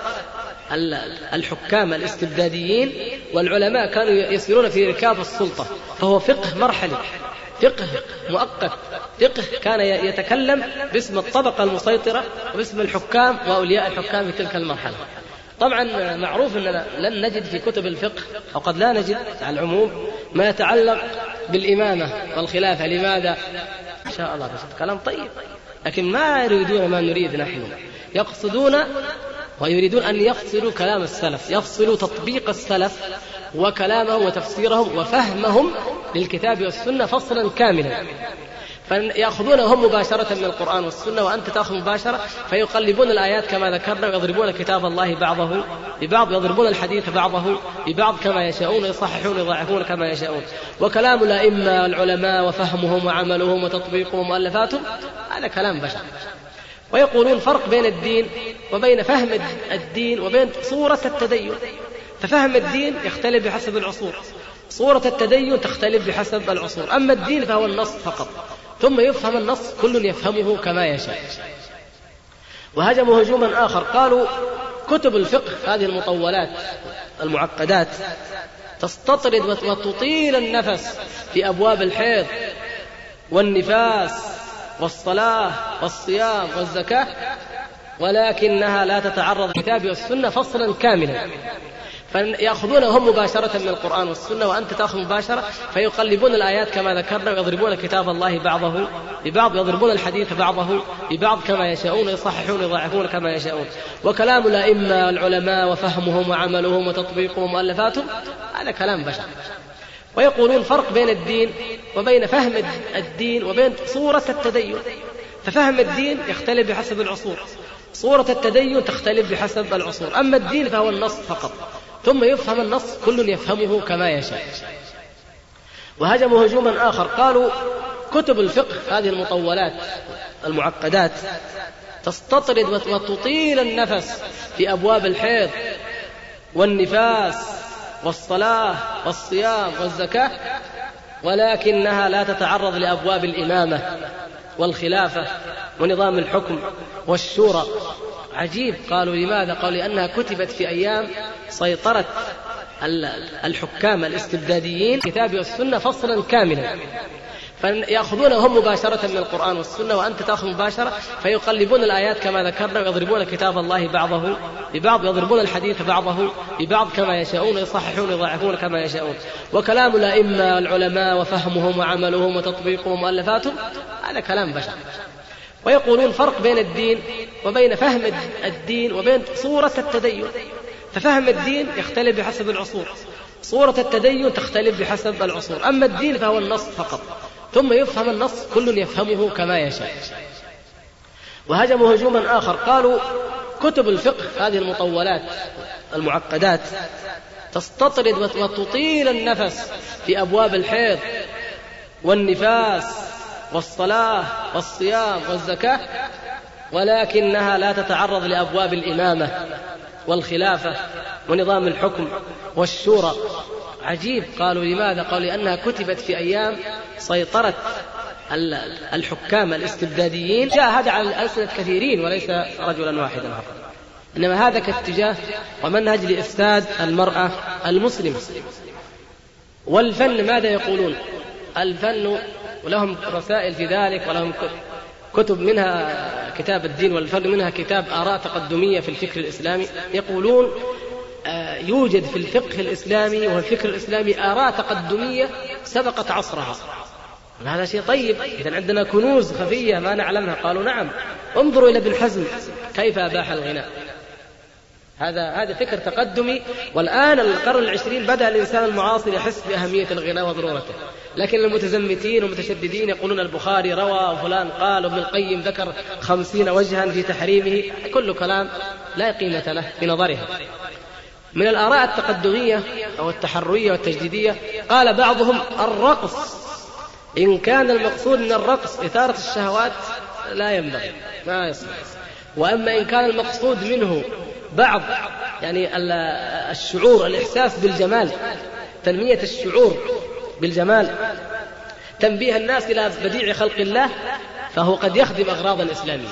الحكام الاستبداديين، والعلماء كانوا يسيرون في ركاب السلطة، فهو فقه مرحلي، فقه مؤقت، فقه كان يتكلم باسم الطبقة المسيطرة وباسم الحكام وأولياء الحكام في تلك المرحلة. طبعا معروف أننا لن نجد في كتب الفقه أو قد لا نجد على العموم ما يتعلق بالإمامة والخلافة. لماذا؟ إن شاء الله بس كلام طيب، لكن ما يريدون ما نريد نحن، يقصدون ويريدون أن يفصلوا كلام السلف، يفصلوا تطبيق السلف وكلامهم وتفسيرهم وفهمهم للكتاب والسنة فصلا كاملا، فيأخذونهم مباشرة من القرآن والسنة وأنت تأخذ مباشرة، فيقلبون الآيات كما ذكرنا ويضربون كتاب الله بعضه ببعض، يضربون الحديث بعضه ببعض كما يشاءون، يصححون ويضعفون كما يشاءون. وكلام الأئمة والعلماء وفهمهم وعملهم وتطبيقهم ومؤلفاتهم هذا كلام بشر. ويقولون فرق بين الدين وبين فهم الدين وبين صورة التدين، ففهم الدين يختلف بحسب العصور، صورة التدين تختلف بحسب العصور. أما الدين فهو النص فقط، ثم يفهم النص كل يفهمه كما يشاء. وهجموا هجوما آخر، قالوا كتب الفقه هذه المطولات المعقدات تستطرد وتطيل النفس في أبواب الحيض والنفاس والصلاة والصيام والزكاة، ولكنها لا تتعرض للكتاب والسنة فصلا كاملا، فيأخذون هم مباشرة من القرآن والسنة وأنت تأخذ مباشرة، فيقلبون الآيات كما ذكرنا، ويضربون كتاب الله بعضه ببعض، ويضربون الحديث بعضه ببعض كما يشاءون، يصححون ويضاعفون كما يشاءون. وكلام الأئمة والعلماء وفهمهم وعملهم وتطبيقهم ومؤلفاتهم هذا كلام بشر. ويقولون فرق بين الدين وبين فهم الدين وبين صورة التدين، ففهم الدين يختلف بحسب العصور، صورة التدين تختلف بحسب العصور، أما الدين فهو النص فقط، ثم يفهم النص كل يفهمه كما يشاء. وهجموا هجوما آخر، قالوا كتب الفقه هذه المطولات المعقدات تستطرد وتطيل النفس في أبواب الحيض والنفاس والصلاة والصيام والزكاة، ولكنها لا تتعرض لأبواب الإمامة والخلافة ونظام الحكم والشورى. عجيب، قالوا لماذا؟ قالوا لأنها كتبت في أيام سيطرة الحكام الاستبداديين كتاب والسنة فصلا كاملا، فيأخذون هم مباشرة من القرآن والسنة وأنت تأخذ مباشرة، فيقلبون الآيات كما ذكرنا، ويضربون كتاب الله بعضه ببعض، ويضربون الحديث بعضه ببعض كما يشاءون، يصححون ويضاعفون كما يشاءون. وكلام الأئمة والعلماء وفهمهم وعملهم وتطبيقهم ومؤلفاتهم هذا كلام بشر. ويقولون فرق بين الدين وبين فهم الدين وبين صورة التدين، ففهم الدين يختلف بحسب العصور، صورة التدين تختلف بحسب العصور، أما الدين فهو النص فقط، ثم يفهم النص كل يفهمه كما يشاء. وهجموا هجوما آخر، قالوا كتب الفقه هذه المطولات المعقدات تستطرد وتطيل النفس في أبواب الحيض والنفاس والصلاة والصيام والزكاة، ولكنها لا تتعرض لأبواب الإمامة والخلافة ونظام الحكم والشورى. عجيب، قالوا لماذا؟ قالوا لأنها كتبت في أيام سيطرة الحكام الاستبداديين. جاء هذا على ألسنة كثيرين وليس رجلا واحدا فقط، إنما هذا كاتجاه ومنهج لإفساد المرأة المسلمة. والفن ماذا يقولون؟ الفن ولهم رسائل في ذلك، ولهم كتب منها كتاب الدين والفن، منها كتاب آراء تقدمية في الفكر الإسلامي. يقولون يوجد في الفقه الإسلامي والفكر الإسلامي آراء تقدمية سبقت عصرها. هذا شيء طيب، إذن عندنا كنوز خفية ما نعلمها. قالوا نعم، انظروا إلى ابن حزم كيف أباح الغناء، هذا هذا فكر تقدمي. والآن القرن العشرين بدأ الإنسان المعاصر يحس بأهمية الغناء وضرورته، لكن المتزمتين والمتشددين يقولون البخاري روى وفلان قال وابن القيم ذكر خمسين وجها في تحريمه، كل كلام لا قيمة له في نظرها. من الآراء التقدمية أو التحرية والتجديدية قال بعضهم الرقص إن كان المقصود من الرقص إثارة الشهوات لا ينبغي، ما يصلح. وأما إن كان المقصود منه بعض يعني الشعور، الإحساس بالجمال، تنمية الشعور بالجمال، تنبيه الناس إلى بديع خلق الله، فهو قد يخدم أغراضا إسلامية.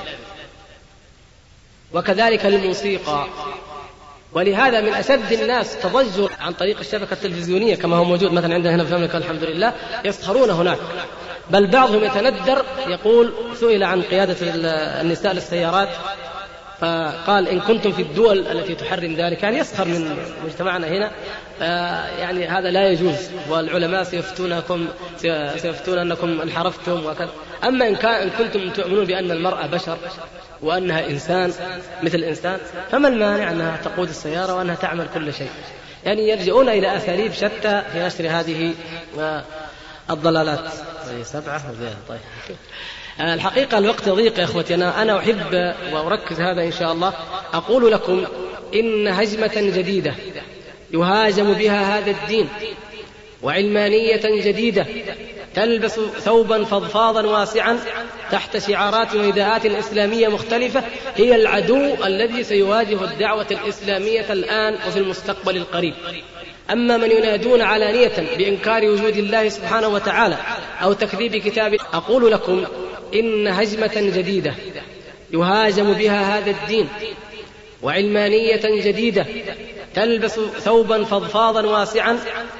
وكذلك الموسيقى. ولهذا من أشد الناس تضجر عن طريق الشبكة التلفزيونية كما هو موجود مثلا عندنا هنا في المملكة الحمد لله، يسخرون هناك، بل بعضهم يتندر. يقول سئل عن قيادة النساء للسيارات فقال إن كنتم في الدول التي تحرم ذلك، يعني يسخر من مجتمعنا هنا، يعني هذا لا يجوز، والعلماء سيفتونكم سيفتون أنكم انحرفتم وكذا. أما إن, كان إن كنتم تؤمنون بأن المرأة بشر وأنها إنسان مثل الإنسان، فما المانع أنها تقود السيارة وأنها تعمل كل شيء؟ يعني يلجؤون إلى أساليب شتى في نشر هذه الضلالات. سبعة طيب. الحقيقة الوقت ضيق يا أخوتي، أنا, أنا أحب وأركز هذا إن شاء الله. أقول لكم إن هجمة جديدة يهاجم بها هذا الدين، وعلمانية جديدة تلبس ثوبا فضفاضا واسعا تحت شعارات ونداءات إسلامية مختلفة، هي العدو الذي سيواجه الدعوة الإسلامية الآن وفي المستقبل القريب. أما من ينادون علانية بإنكار وجود الله سبحانه وتعالى أو تكذيب كتابه، أقول لكم إن هجمة جديدة يهاجم بها هذا الدين، وعلمانية جديدة تلبس ثوبا فضفاضا واسعا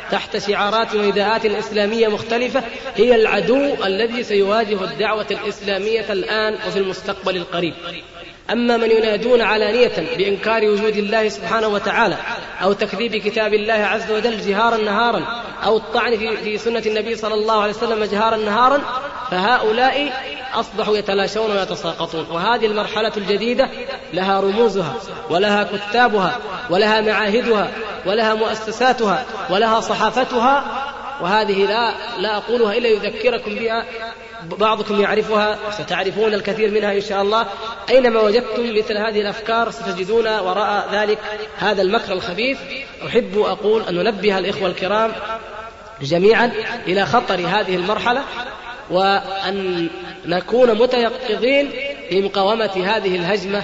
تحت شعارات ونداءات إسلامية مختلفة هي العدو الذي سيواجه الدعوة الإسلامية الآن وفي المستقبل القريب. أما من ينادون علانية بإنكار وجود الله سبحانه وتعالى أو تكذيب كتاب الله عز وجل جهارا نهارا أو الطعن في, في سنة النبي صلى الله عليه وسلم جهارا نهارا، فهؤلاء أصبحوا يتلاشون ويتساقطون. وهذه المرحلة الجديدة لها رموزها ولها كتابها ولها معاهدها ولها مؤسساتها ولها صحافتها، وهذه لا, لا أقولها إلا يذكركم بها، بعضكم يعرفها، ستعرفون الكثير منها إن شاء الله. أينما وجدتم مثل هذه الأفكار ستجدون وراء ذلك هذا المكر الخبيث. أحب أقول أن ننبه الإخوة الكرام جميعا إلى خطر هذه المرحلة، وأن نكون متيقظين لمقاومة هذه الهجمة.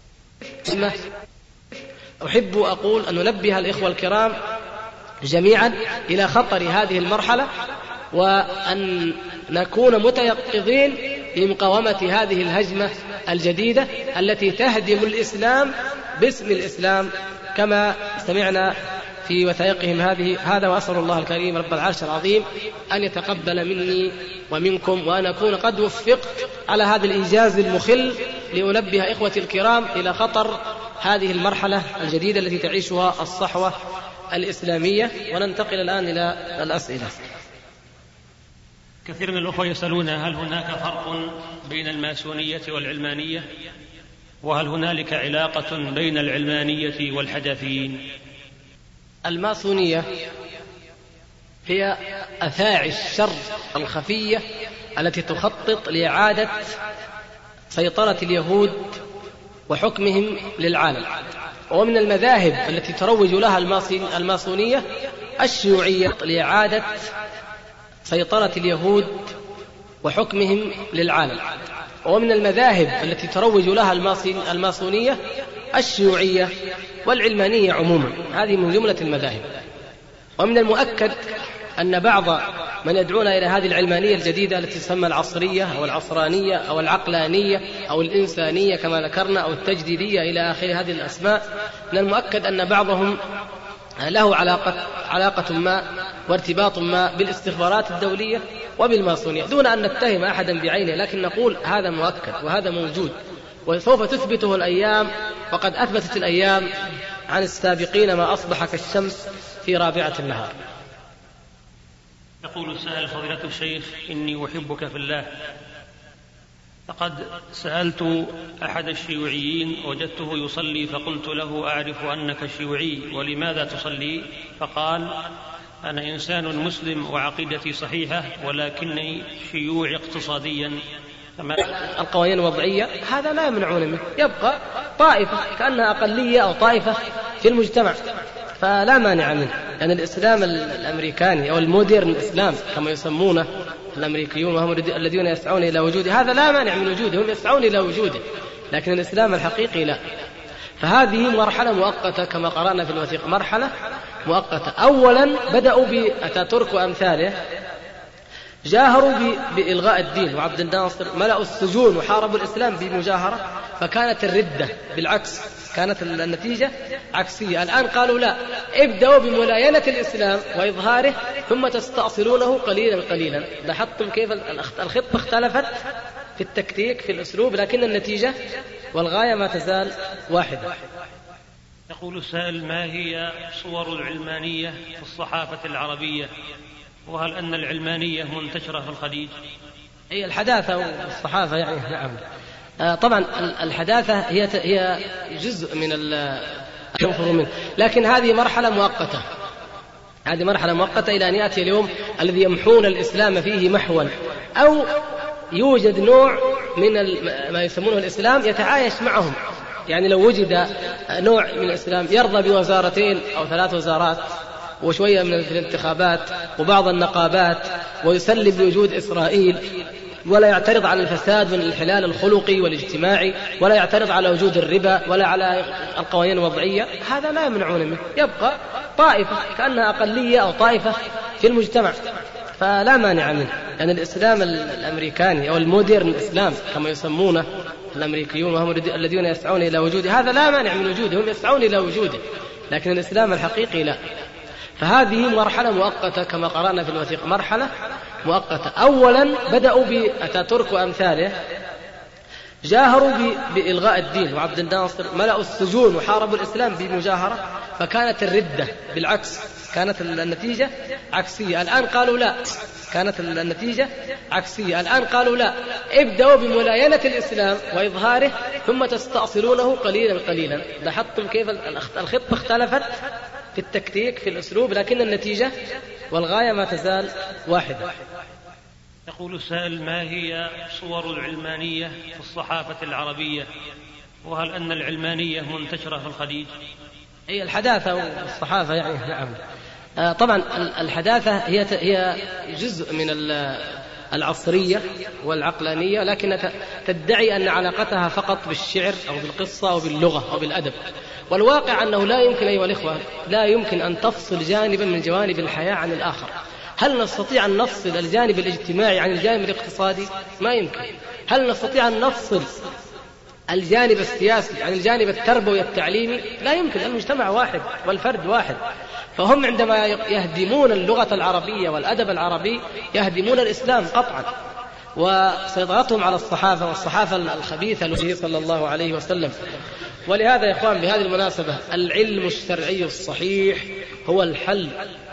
أحب أقول أن ننبه الإخوة الكرام جميعا إلى خطر هذه المرحلة، وأن نكون متيقظين لمقاومة هذه الهجمة الجديدة التي تهدم الإسلام باسم الإسلام كما سمعنا في وثائقهم هذه. هذا وأسأل الله الكريم رب العرش العظيم أن يتقبل مني ومنكم، وأن أكون قد وفقت على هذا الإنجاز المخل لأنبه إخوتي الكرام إلى خطر هذه المرحلة الجديدة التي تعيشها الصحوة الإسلامية. وننتقل الآن إلى الأسئلة.
كثير من الأخوة يسألون هل هناك فرق بين الماسونية والعلمانية، وهل هنالك علاقة بين العلمانية والحداثيين؟
الماسونية هي أفاعي الشر الخفية التي تخطط لإعادة سيطرة اليهود وحكمهم للعالم. ومن المذاهب التي تروج لها الماسونية الشيوعية لإعادة سيطرة اليهود وحكمهم للعالم. ومن المذاهب التي تروج لها الماسونية الشيوعية والعلمانية عموما، هذه من جملة المذاهب. ومن المؤكد أن بعض من يدعون إلى هذه العلمانية الجديدة التي تسمى العصرية أو العصرانية أو العقلانية أو الإنسانية كما ذكرنا أو التجديدية إلى آخر هذه الأسماء، من المؤكد أن بعضهم له علاقة, علاقة ما وارتباط ما بالاستخبارات الدولية وبالماسونية، دون أن نتهم أحدا بعينه، لكن نقول هذا مؤكد وهذا موجود وسوف تثبته الأيام، وقد أثبتت الأيام عن السابقين ما أصبح كالشمس في رابعة النهار.
يقول السائل: فضيلة الشيخ، إني أحبك في الله، فقد سألت أحد الشيوعيين وجدته يصلي، فقلت له: أعرف أنك شيوعي، ولماذا تصلي؟ فقال: أنا إنسان مسلم وعقيدتي صحيحة، ولكني شيوعي اقتصاديا.
القوانين الوضعية هذا لا يمنعون منه، يبقى طائفة كأنها أقلية أو طائفة في المجتمع، فلا مانع منه. يعني الإسلام الأمريكاني أو المودرن الإسلام كما يسمونه الأمريكيون، وهم الذين يسعون إلى وجوده، هذا لا مانع من وجوده، هم يسعون إلى وجوده، لكن الإسلام الحقيقي لا. فهذه مرحلة مؤقتة كما قرأنا في الوثيقة، مرحلة مؤقتة. أولا بدأوا بأتاتورك وأمثاله، جاهروا بإلغاء الدين، وعبد الناصر ملأوا السجون وحاربوا الإسلام بمجاهرة، فكانت الردة بالعكس، كانت النتيجة عكسية. الآن قالوا لا، ابدأوا بملاينة الإسلام وإظهاره ثم تستأصلونه قليلا قليلا. لاحظتم كيف الخطة اختلفت في التكتيك في الأسلوب، لكن النتيجة والغاية ما تزال واحدة.
يقول السائل: ما هي صور العلمانية في الصحافة العربية؟ وهل أن العلمانية منتشرة في الخليج؟
هي الحداثة والصحافة يعني نعم. آه طبعا الحداثة هي هي جزء من المفروض منه، لكن هذه مرحلة مؤقتة، هذه مرحلة مؤقتة إلى أن يأتي اليوم الذي يمحون الإسلام فيه محوا، أو يوجد نوع من ما يسمونه الإسلام يتعايش معهم. يعني لو وجد نوع من الإسلام يرضى بوزارتين أو ثلاث وزارات وشوية من الانتخابات وبعض النقابات، ويسلم بوجود إسرائيل، ولا يعترض على الفساد من الانحلال الخلقي والاجتماعي، ولا يعترض على وجود الربا ولا على القوانين الوضعية، هذا لا يمنعون منه، يبقى طائفة كأنها أقلية أو طائفة في المجتمع، فلا مانع منه. يعني الإسلام الأمريكاني أو المودرن الإسلام كما يسمونه الأمريكيون، وهم الذين يسعون إلى وجوده، هذا لا مانع من وجوده، هم يسعون إلى وجوده، لكن الإسلام الحقيقي لا. فهذه مرحلة مؤقتة كما قرأنا في الوثيقة، مرحلة مؤقتة. أولا بدأوا بأتاتورك وأمثاله، جاهروا بإلغاء الدين، وعبد الناصر ملأوا السجون وحاربوا الإسلام بمجاهرة، فكانت الردة بالعكس، كانت النتيجة عكسية. الآن قالوا لا، كانت النتيجة عكسية. الآن قالوا لا، ابدأوا بملاينة الإسلام وإظهاره ثم تستأصلونه قليلا قليلا. لاحظتم كيف الخطة اختلفت في التكتيك في الأسلوب، لكن النتيجة والغاية ما تزال واحدة.
يقول السائل: ما هي صور العلمانية في الصحافة العربية؟ وهل أن العلمانية منتشرة في الخليج؟
أي الحداثة والصحافة يعني نعم. آه طبعا الحداثة هي هي جزء من العصرية والعقلانية، لكن تدعي أن علاقتها فقط بالشعر أو بالقصة أو باللغة أو بالأدب. والواقع أنه لا يمكن أيها الإخوة، لا يمكن أن تفصل جانبا من جوانب الحياة عن الآخر. هل نستطيع أن نفصل الجانب الاجتماعي عن الجانب الاقتصادي؟ ما يمكن. هل نستطيع أن نفصل الجانب السياسي عن الجانب التربوي التعليمي؟ لا يمكن. المجتمع واحد والفرد واحد. فهم عندما يهدمون اللغة العربية والأدب العربي يهدمون الإسلام قطعا. وسيطرتهم على الصحافة والصحافة الخبيثة التي صلى الله عليه وسلم. ولهذا يا إخوان بهذه المناسبة العلم الشرعي الصحيح هو الحل،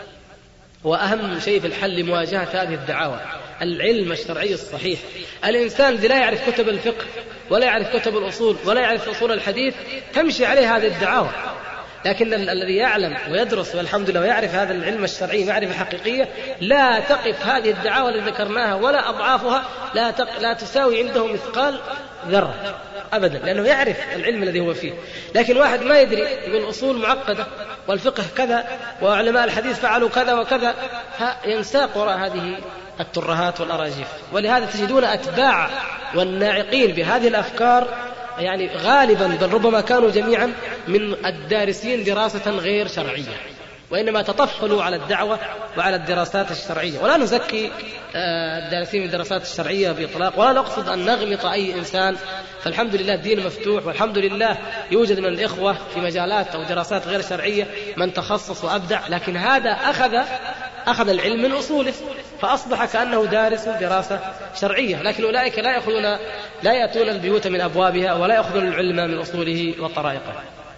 وأهم شيء في الحل لمواجهة هذه الدعاوى العلم الشرعي الصحيح. الإنسان الذي لا يعرف كتب الفقه ولا يعرف كتب الأصول ولا يعرف أصول الحديث تمشي عليه هذه الدعاوى، لكن الذي يعلم ويدرس والحمد لله ويعرف هذا العلم الشرعي معرفة حقيقية لا تقف هذه الدعاوى التي ذكرناها ولا أضعافها لا, تق... لا تساوي عنده مثقال ذرة أبدا، لأنه يعرف العلم الذي هو فيه. لكن واحد ما يدري، يقول الأصول معقدة والفقه كذا وعلماء الحديث فعلوا كذا وكذا، ينساق وراء هذه الترهات والأراجيف. ولهذا تجدون أتباع والناعقين بهذه الأفكار يعني غالبا بل ربما كانوا جميعا من الدارسين دراسة غير شرعية، وإنما تطفلوا على الدعوة وعلى الدراسات الشرعية. ولا نزكي الدارسين من الدراسات الشرعية بإطلاق، ولا نقصد أن نغمط أي إنسان، فالحمد لله الدين مفتوح، والحمد لله يوجد من الإخوة في مجالات أو دراسات غير شرعية من تخصص وأبدع، لكن هذا أخذ أخذ العلم من أصوله فأصبح كأنه دارس دراسة شرعية. لكن أولئك لا يأخذون لا يأتون البيوت من أبوابها ولا يأخذون العلم من أصوله وطرائقه.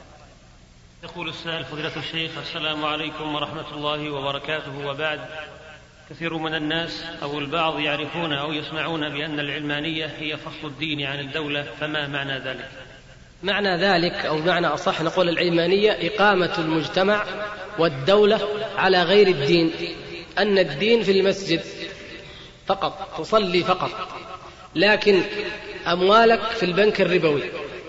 يقول السائل: فضيلة الشيخ، السلام عليكم ورحمة الله وبركاته، وبعد. كثير من الناس أو البعض يعرفون أو يسمعون بأن العلمانية هي فصل الدين عن الدولة، فما معنى ذلك؟
معنى ذلك أو معنى أصح نقول العلمانية إقامة المجتمع والدولة على غير الدين، أن الدين في المسجد فقط، تصلي فقط، لكن أموالك في البنك الربوي،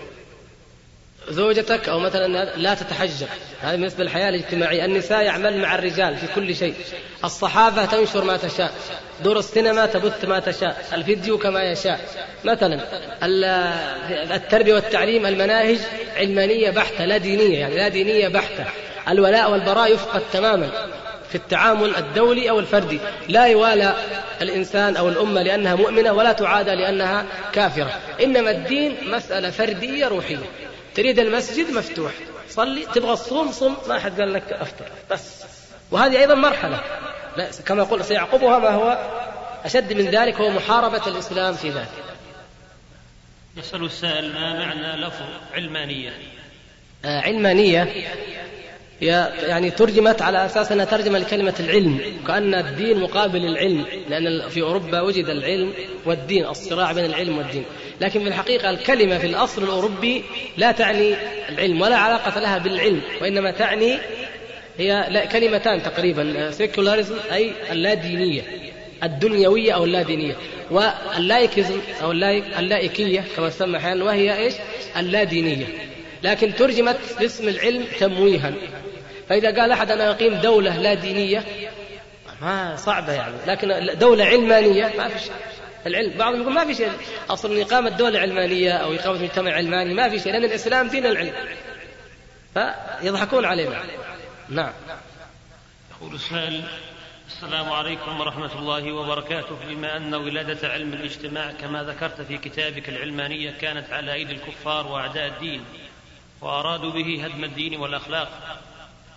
زوجتك أو مثلا لا تتحجب، هذا بالنسبة للحياة الاجتماعية. النساء يعمل مع الرجال في كل شيء، الصحافة تنشر ما تشاء، دور السينما تبث ما تشاء، الفيديو كما يشاء. مثلا التربية والتعليم المناهج علمانية بحتة لا دينية، يعني لا دينية بحتة. الولاء والبراء يفقد تماما في التعامل الدولي أو الفردي، لا يوالى الإنسان أو الأمة لأنها مؤمنة ولا تعادى لأنها كافرة، إنما الدين مسألة فردية روحية. تريد المسجد مفتوح، صلي، تبغى الصوم صم، ما أحد قال لك أفطر بس. وهذه أيضا مرحلة لا كما قلت سيعقبها ما هو أشد من ذلك، هو محاربة الإسلام في ذاته.
يسأل السائل: ما معنى لفظ علمانية؟
آه علمانية يعني ترجمت على أساس أنها ترجمة لكلمة العلم، كأن الدين مقابل العلم، لأن في أوروبا وجد العلم والدين، الصراع بين العلم والدين. لكن في الحقيقة الكلمة في الأصل الأوروبي لا تعني العلم ولا علاقة لها بالعلم، وإنما تعني هي كلمتان تقريبا، secularism أي اللادينية، الدنيوية أو اللادينية، واللايكيزم أو اللائكية كما تسمى أحيانا، وهي إيش؟ اللادينية. لكن ترجمت باسم العلم تمويها. فإذا قال أحد أنا أقيم دولة لا دينية ما صعبة يعني، لكن دولة علمانية ما في شيء. العلم بعضهم يقول ما في شيء أصلا إقامة دولة علمانية أو إقامة مجتمع علماني، ما في شيء، لأن الإسلام دين العلم، فيضحكون علينا. نعم.
يقول السائل: السلام عليكم ورحمة الله وبركاته، بما أن ولادة علم الاجتماع كما ذكرت في كتابك العلمانية كانت على أيدي الكفار وأعداء الدين، وأرادوا به هدم الدين والأخلاق،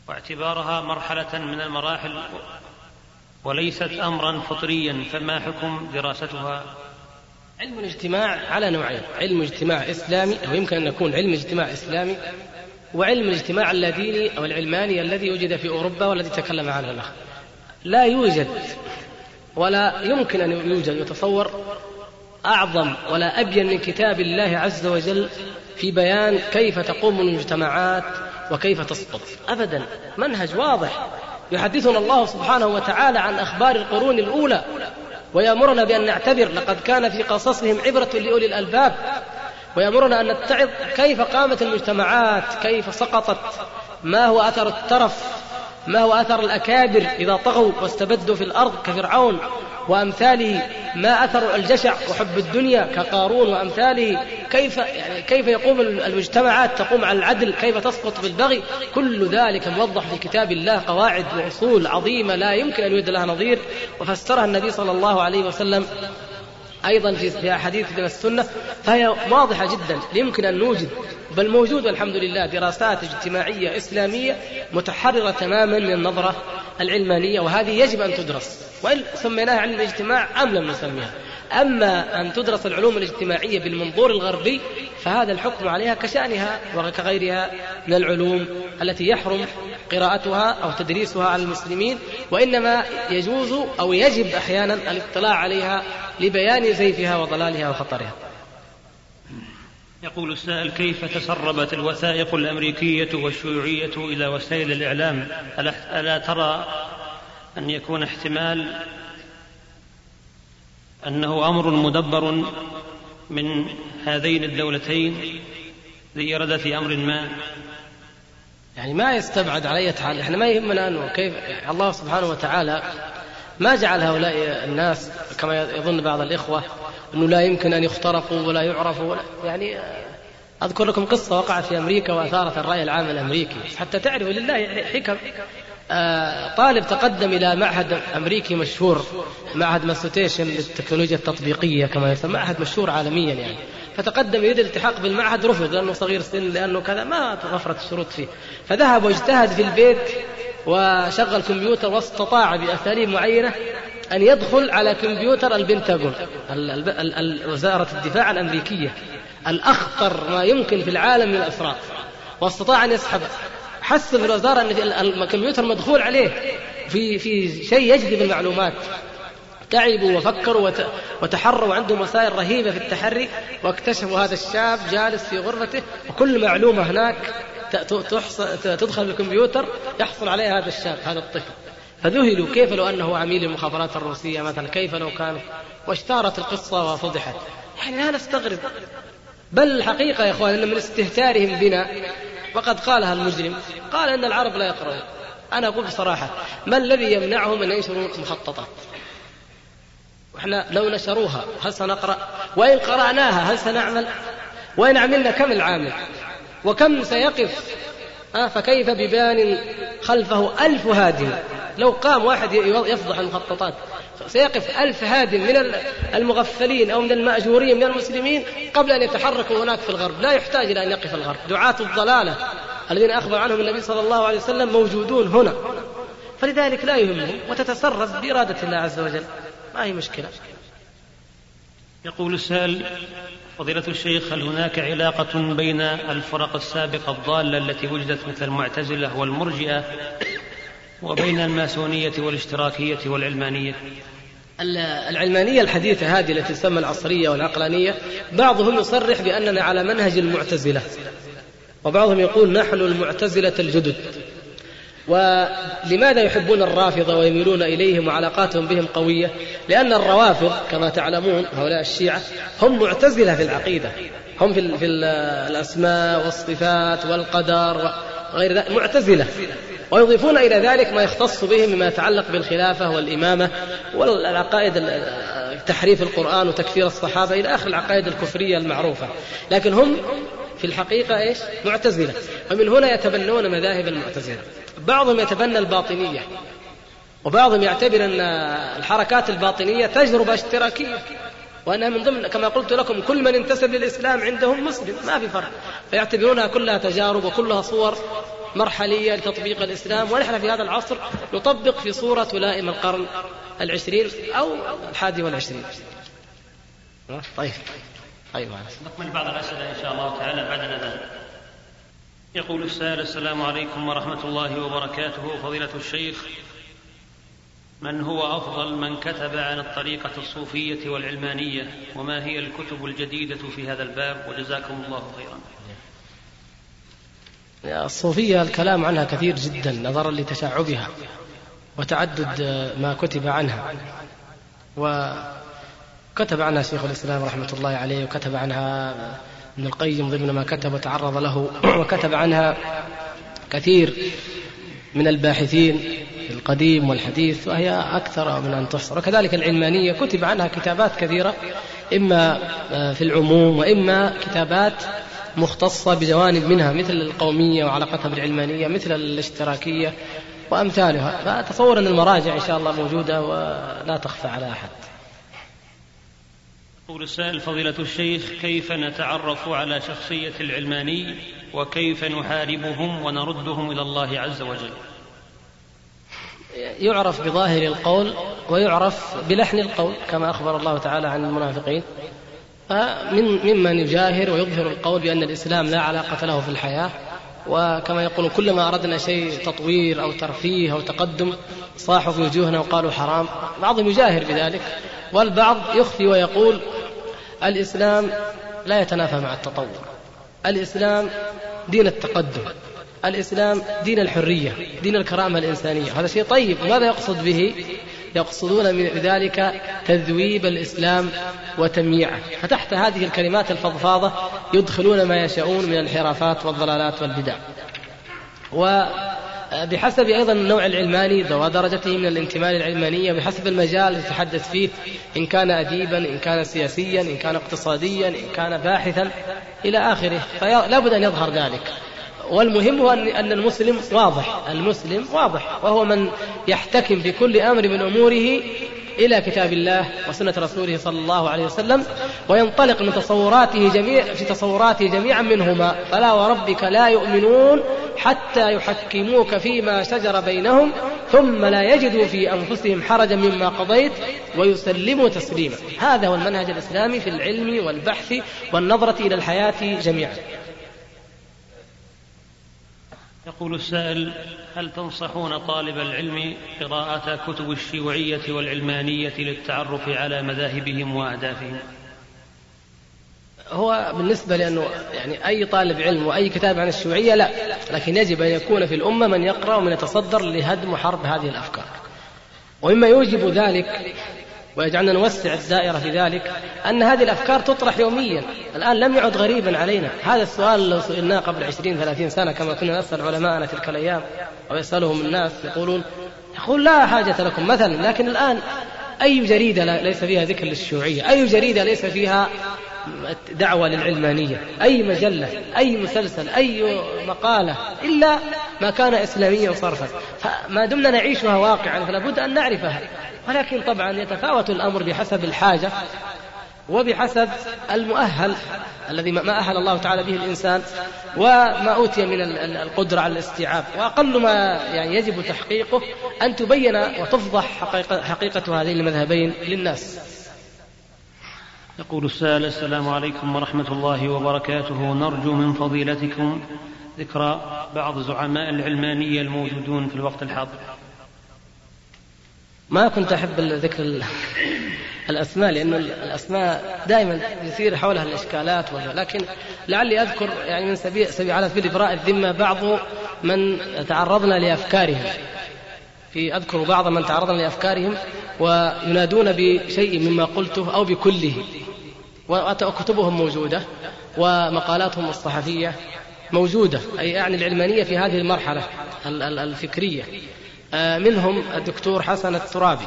واعتبارها مرحلة من المراحل وليست أمرا فطريا، فما حكم دراستها؟
علم الاجتماع على نوعين: علم اجتماع إسلامي، أو يمكن أن يكون علم اجتماع إسلامي، وعلم الاجتماع اللاديني أو العلماني الذي وجد في أوروبا والذي تكلم عنه الأخ. لا يوجد ولا يمكن أن يوجد يتصور أعظم ولا أبين من كتاب الله عز وجل في بيان كيف تقوم المجتمعات وكيف تسقط. أبدا، منهج واضح يحدثنا الله سبحانه وتعالى عن أخبار القرون الأولى ويأمرنا بأن نعتبر لقد كان في قصصهم عبرة لأولي الألباب، ويأمرنا أن نتعظ كيف قامت المجتمعات، كيف سقطت، ما هو أثر الترف، ما هو أثر الأكابر إذا طغوا واستبدوا في الأرض كفرعون وأمثاله، ما أثر الجشع وحب الدنيا كقارون وأمثاله، كيف يعني كيف يقوم المجتمعات تقوم على العدل، كيف تسقط بالبغي. كل ذلك موضح في كتاب الله، قواعد وأصول عظيمة لا يمكن أن يوجد لها نظير، وفسرها النبي صلى الله عليه وسلم أيضا في أحاديث من السنة، فهي واضحة جدا. يمكن أن نوجد، بل موجود والحمد لله، دراسات اجتماعية إسلامية متحررة تماما من النظرة العلمانية، وهذه يجب أن تدرس، وإن سميناها علم الاجتماع أم لم نسميها. أما أن تدرس العلوم الاجتماعية بالمنظور الغربي فهذا الحكم عليها كشأنها وكغيرها من العلوم التي يحرم قراءتها أو تدريسها على المسلمين، وإنما يجوز أو يجب أحيانا الاطلاع عليها لبيان زيفها وضلالها وخطرها.
يقول السائل: كيف تسربت الوثائق الأمريكية والشيوعية إلى وسائل الإعلام؟ ألا ترى أن يكون احتمال أنه أمر مدبر من هذين الدولتين لإرادة أمر ما؟
يعني ما يستبعد على أي حال، إحنا ما يهمنا أنه كيف الله سبحانه وتعالى ما جعل هؤلاء الناس كما يظن بعض الإخوة أنه لا يمكن أن يخترقوا ولا يعرفوا ولا يعني. أذكر لكم قصة وقعت في أمريكا وأثارت الرأي العام الأمريكي حتى تعرفوا لله حكم. آه طالب تقدم إلى معهد أمريكي مشهور، معهد ماسوتيشن للتكنولوجيا التطبيقية كما يسمى، معهد مشهور عالميا يعني. فتقدم يريد الالتحاق بالمعهد، رفض لأنه صغير سن، لأنه كذا ما توفرت الشروط فيه. فذهب واجتهد في البيت وشغل كمبيوتر، واستطاع بأساليب معينة أن يدخل على كمبيوتر البنتاغون، وزارة الدفاع الأمريكية، الأخطر ما يمكن في العالم من الأسرار، واستطاع أن يسحب. حس في الوزارة أن الكمبيوتر مدخول عليه في في شيء يجذب المعلومات. تعبوا وفكروا وتحروا، وعندهم وسائل رهيبة في التحري، واكتشفوا هذا الشاب جالس في غرفته وكل معلومة هناك تدخل الكمبيوتر يحصل عليها هذا الشاب، هذا الطفل. فذهلوا كيف لو أنه عميل المخابرات الروسية مثلا، كيف لو كان، واشتهرت القصة وفضحت. يعني لا نستغرب، بل الحقيقة يا إخوان أن من استهتارهم بنا، وقد قالها المجرم، قال أن العرب لا يقرؤون. أنا أقول بصراحة، ما الذي يمنعهم أن ينشروا مخططات؟ وإحنا لو نشروها هل سنقرأ؟ وإن قرأناها هل سنعمل؟ وإن عملنا كم العامل؟ وكم سيقف؟ آه فكيف ببان خلفه ألف هادم؟ لو قام واحد يفضح المخططات سيقف ألف هادم من المغفلين أو من المأجورين من المسلمين قبل أن يتحركوا هناك في الغرب. لا يحتاج إلى أن يقف الغرب. دعاة الضلالة الذين أخبر عنهم النبي صلى الله عليه وسلم موجودون هنا، فلذلك لا يهمهم، وتتصرف بإرادة الله عز وجل، ما هي مشكلة.
يقول السائل: فضيلة الشيخ، هل هناك علاقة بين الفرق السابقة الضالة التي وجدت مثل المعتزلة والمرجئة وبين الماسونية والاشتراكية والعلمانية؟
العلمانية الحديثة هذه التي تسمى العصرية والعقلانية، بعضهم يصرح بأننا على منهج المعتزلة، وبعضهم يقول نحن المعتزلة الجدد. ولماذا يحبون الرافضة ويميلون إليهم وعلاقاتهم بهم قوية؟ لأن الروافض كما تعلمون هؤلاء الشيعة هم معتزلة في العقيدة، هم في, في الأسماء والصفات والقدر وغير ذلك معتزلة، ويضيفون إلى ذلك ما يختص بهم مما يتعلق بالخلافة والإمامة والعقائد تحريف القرآن وتكفير الصحابة إلى آخر العقائد الكفرية المعروفة. لكن هم في الحقيقة إيش؟ معتزلة، ومن هنا يتبنون مذاهب المعتزلة. بعضهم يتبنى الباطنية، وبعضهم يعتبر أن الحركات الباطنية تجربة اشتراكية، وأنها من ضمن كما قلت لكم كل من انتسب للإسلام عندهم مسلم، ما في فرق، فيعتبرونها كلها تجارب وكلها صور مرحلية لتطبيق الإسلام، ونحن في هذا العصر نطبق في صورة تلائم القرن العشرين أو الحادي والعشرين. طيب طيب
نكمل بعض الأسئلة إن شاء الله تعالى بعد الأذان. يقول السائل: السلام عليكم ورحمة الله وبركاته، فضيلة الشيخ، من هو أفضل من كتب عن الطريقة الصوفية والعلمانية، وما هي الكتب الجديدة في هذا الباب، وجزاكم الله خيرا.
الصوفية الكلام عنها كثير جدا نظرا لتشعبها وتعدد ما كتب عنها، وكتب عنها شيخ الإسلام رحمة الله عليه، وكتب عنها ابن القيم ضمن ما كتب وتعرض له، وكتب عنها كثير من الباحثين القديم والحديث، وهي أكثر من أن تحصر. وكذلك العلمانية كتب عنها كتابات كثيرة، إما في العموم وإما كتابات مختصة بجوانب منها، مثل القومية وعلاقتها بالعلمانية، مثل الاشتراكية وأمثالها. فتصور أن المراجع إن شاء الله موجودة ولا تخفى على أحد.
يقول السائل: فضيلة الشيخ، كيف نتعرف على شخصية العلماني، وكيف نحاربهم ونردهم إلى الله عز وجل؟
يعرف بظاهر القول ويعرف بلحن القول، كما أخبر الله تعالى عن المنافقين. من ممن يجاهر ويظهر القول بأن الإسلام لا علاقة له في الحياة، وكما يقولون كلما أردنا شيء تطوير أو ترفيه أو تقدم صاحوا في وجوهنا وقالوا حرام. بعضهم يجاهر بذلك، والبعض يخفي ويقول الإسلام لا يتنافى مع التطور، الإسلام دين التقدم، الإسلام دين الحرية، دين الكرامة الإنسانية. هذا شيء طيب. ماذا يقصد به؟ يقصدون بذلك تذويب الإسلام وتمييعه. فتحت هذه الكلمات الفضفاضة يدخلون ما يشاءون من الانحرافات والضلالات والبدع. وبحسب أيضا النوع العلماني ودرجته من الانتماء للعلمانية، بحسب المجال يتحدث فيه، إن كان أديبا، إن كان سياسيا، إن كان اقتصاديا، إن كان باحثا إلى آخره، فلا بد أن يظهر ذلك. والمهم هو أن المسلم واضح، المسلم واضح، وهو من يحتكم في كل أمر من أموره إلى كتاب الله وسنة رسوله صلى الله عليه وسلم، وينطلق من تصوراته جميع في تصوراته جميعا منهما: فلا وربك لا يؤمنون حتى يحكموك فيما شجر بينهم ثم لا يجدوا في أنفسهم حرجا مما قضيت ويسلموا تسليما. هذا هو المنهج الإسلامي في العلم والبحث والنظرة إلى الحياة جميعا.
يقول السائل: هل تنصحون طالب العلم قراءة كتب الشيوعية والعلمانية للتعرف على مذاهبهم وأهدافهم؟
هو بالنسبة لأنه يعني أي طالب علم وأي كتاب عن الشيوعية لا، لكن يجب أن يكون في الأمة من يقرأ ومن يتصدر لهدم وحرب هذه الأفكار. ومما يوجب ذلك ويجعلنا نوسع الدائرة في ذلك أن هذه الأفكار تطرح يوميا. الآن لم يعد غريبا علينا. هذا السؤال لو سئلناه قبل عشرين ثلاثين سنة كما كنا نسأل علماءنا تلك الأيام ويسألهم الناس يقولون يقول لا حاجة لكم مثلا. لكن الآن أي جريدة ليس فيها ذكر للشيوعية، أي جريدة ليس فيها دعوة للعلمانية، أي مجلة، أي مسلسل، أي مقالة، إلا ما كان إسلاميا صرفا. فما دمنا نعيشها واقعا فلا بد أن نعرفها. ولكن طبعا يتفاوت الأمر بحسب الحاجة وبحسب المؤهل الذي ما أهل الله تعالى به الإنسان وما أوتي من القدرة على الاستيعاب. وأقل ما يعني يجب تحقيقه أن تبين وتفضح حقيقة, حقيقة هذين المذهبين للناس.
يقول السائل: السلام عليكم ورحمة الله وبركاته، نرجو من فضيلتكم ذكر بعض زعماء العلمانية الموجودون في الوقت الحاضر.
ما كنت أحب ذكر الأسماء لأن الأسماء دائما يصير حولها الإشكالات، لكن لعلي أذكر يعني من سبيل, سبيل على سبيل إبراء الذمة بعض من تعرضنا لأفكارهم في أذكر بعض من تعرضنا لأفكارهم وينادون بشيء مما قلته أو بكله، وكتبهم موجودة ومقالاتهم الصحفية موجودة، أي يعني العلمانية في هذه المرحلة الفكرية. منهم الدكتور حسن الترابي،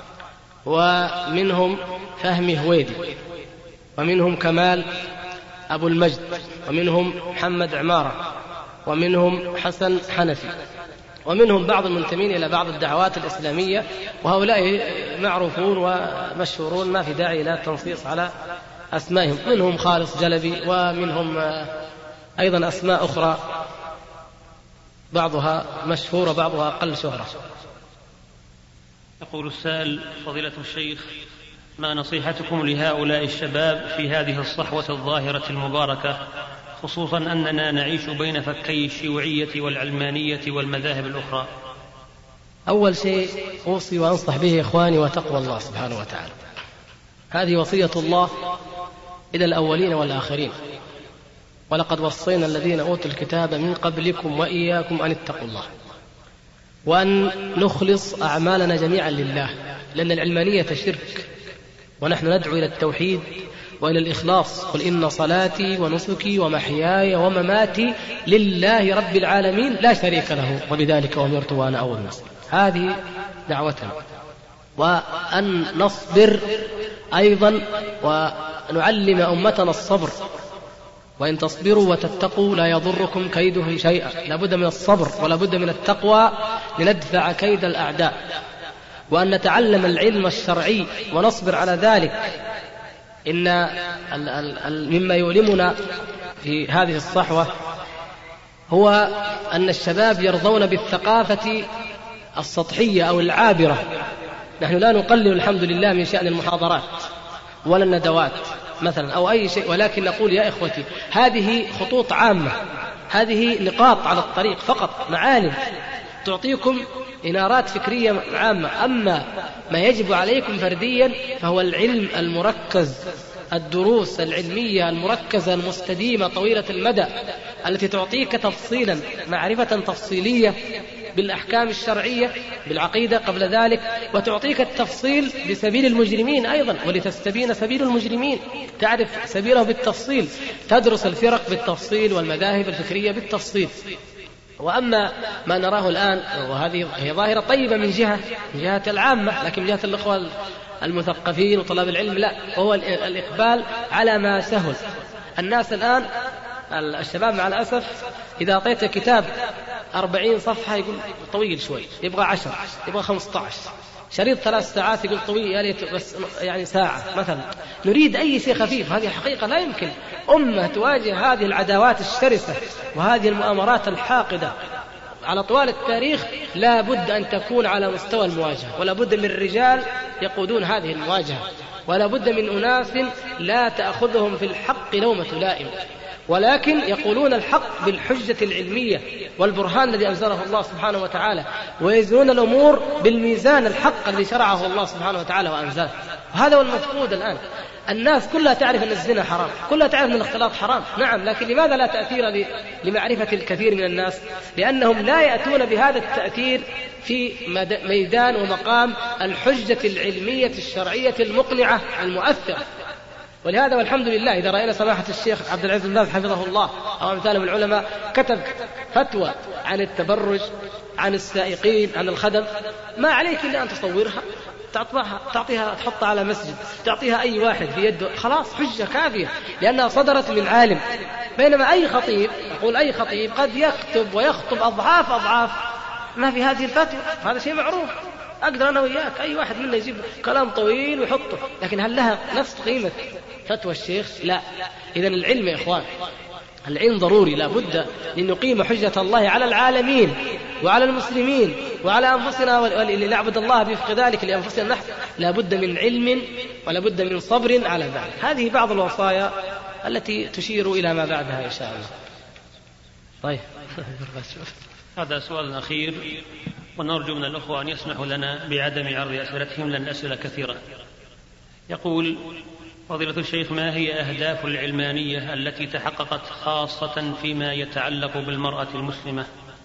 ومنهم فهمي هويدي، ومنهم كمال أبو المجد، ومنهم محمد عمارة، ومنهم حسن حنفي، ومنهم بعض المنتمين إلى بعض الدعوات الإسلامية، وهؤلاء معروفون ومشهورون ما في داعي إلى التنصيص على أسمائهم. منهم خالص جلبي، ومنهم أيضا أسماء أخرى بعضها مشهور وبعضها أقل شهرة.
يقول السائل: فضيلة الشيخ، ما نصيحتكم لهؤلاء الشباب في هذه الصحوة الظاهرة المباركة، خصوصا أننا نعيش بين فكي الشيوعية والعلمانية والمذاهب الأخرى؟
أول شيء أوصي وأنصح به إخواني وتقوى الله سبحانه وتعالى، هذه وصية الله إلى الأولين والآخرين: ولقد وصينا الذين أوتوا الكتاب من قبلكم وإياكم أن اتقوا الله، وأن نخلص أعمالنا جميعا لله، لأن العلمانية شرك، ونحن ندعو إلى التوحيد وإلى الإخلاص: قل إن صلاتي ونسكي ومحياي ومماتي لله رب العالمين لا شريك له وبذلك أمرت وأنا أول مسلم. هذه دعوتنا. وأن نصبر أيضا ونعلم أمتنا الصبر، وإن تصبروا وتتقوا لا يضركم كيدهم شيئا. لا بد من الصبر ولا بد من التقوى لندفع كيد الأعداء، وأن نتعلم العلم الشرعي ونصبر على ذلك. إن مما يؤلمنا في هذه الصحوة هو أن الشباب يرضون بالثقافة السطحية أو العابرة. نحن لا نقلل الحمد لله من شأن المحاضرات ولا الندوات مثلا أو أي شيء، ولكن نقول يا إخوتي هذه خطوط عامة، هذه نقاط على الطريق فقط، معالم تعطيكم إنارات فكرية عامة. أما ما يجب عليكم فرديا فهو العلم المركز، الدروس العلمية المركزة المستديمة طويلة المدى التي تعطيك تفصيلا، معرفة تفصيلية بالأحكام الشرعية بالعقيدة قبل ذلك، وتعطيك التفصيل بسبيل المجرمين أيضا، ولتستبين سبيل المجرمين، تعرف سبيله بالتفصيل، تدرس الفرق بالتفصيل والمذاهب الفكرية بالتفصيل. وأما ما نراه الآن، وهذه هي ظاهرة طيبة من جهة من جهة العامة، لكن من جهة الأخوة المثقفين وطلاب العلم لا، وهو الإقبال على ما سهل. الناس الآن الشباب مع الأسف إذا أعطيت كتاب أربعين صفحة يقول طويل شوي، يبغى عشر، يبغى خمسة عشر. شريط ثلاث ساعات يقول طويل، يا ليت بس يعني ساعة مثلا. نريد أي شيء خفيف. هذه الحقيقة لا يمكن أمة تواجه هذه العداوات الشرسة وهذه المؤامرات الحاقدة على طوال التاريخ. لا بد أن تكون على مستوى المواجهة، ولا بد من رجال يقودون هذه المواجهة، ولا بد من أناس لا تأخذهم في الحق لومة لائم، ولكن يقولون الحق بالحجة العلمية والبرهان الذي أنزله الله سبحانه وتعالى، ويزنون الأمور بالميزان الحق الذي شرعه الله سبحانه وتعالى وأنزله. وهذا هو المفقود الآن. الناس كلها تعرف أن الزنا حرام، كلها تعرف أن الاختلاط حرام، نعم، لكن لماذا لا تأثير لمعرفة الكثير من الناس؟ لأنهم لا يأتون بهذا التأثير في ميدان ومقام الحجة العلمية الشرعية المقنعة المؤثرة. ولهذا والحمد لله إذا رأينا سماحة الشيخ عبد العزيز بن باز حفظه الله أو أمثاله من العلماء كتب فتوى عن التبرج، عن السائقين، عن الخدم، ما عليك إلا أن تصورها، تعطيها, تعطيها تحطها على مسجد، تعطيها أي واحد في يده، خلاص حجة كافية، لأنها صدرت من عالم. بينما أي خطيب، أقول أي خطيب، قد يكتب ويخطب أضعاف أضعاف ما في هذه الفتوى، هذا شيء معروف. أقدر أنا وياك أي واحد منا يجيب كلام طويل ويحطه، لكن هل لها نفس قيمة فتوى الشيخ؟ لا. إذن العلم يا إخوان، العلم ضروري، لا بد أن نقيم حجة الله على العالمين وعلى المسلمين وعلى أنفسنا، ولنعبد الله بوفق ذلك لأنفسنا نحن. لا بد من علم ولا بد من صبر على ذلك. هذه بعض الوصايا التي تشير إلى ما بعدها إن شاء الله. طيب
هذا سؤال أخير، ونرجو من الأخوة أن يسمحوا لنا بعدم عرض أسئلتهم لأن الأسئلة كثيرة. يقول: فضيلة الشيخ، ما هي أهداف العلمانية التي تحققت خاصة فيما يتعلق بالمرأة المسلمة؟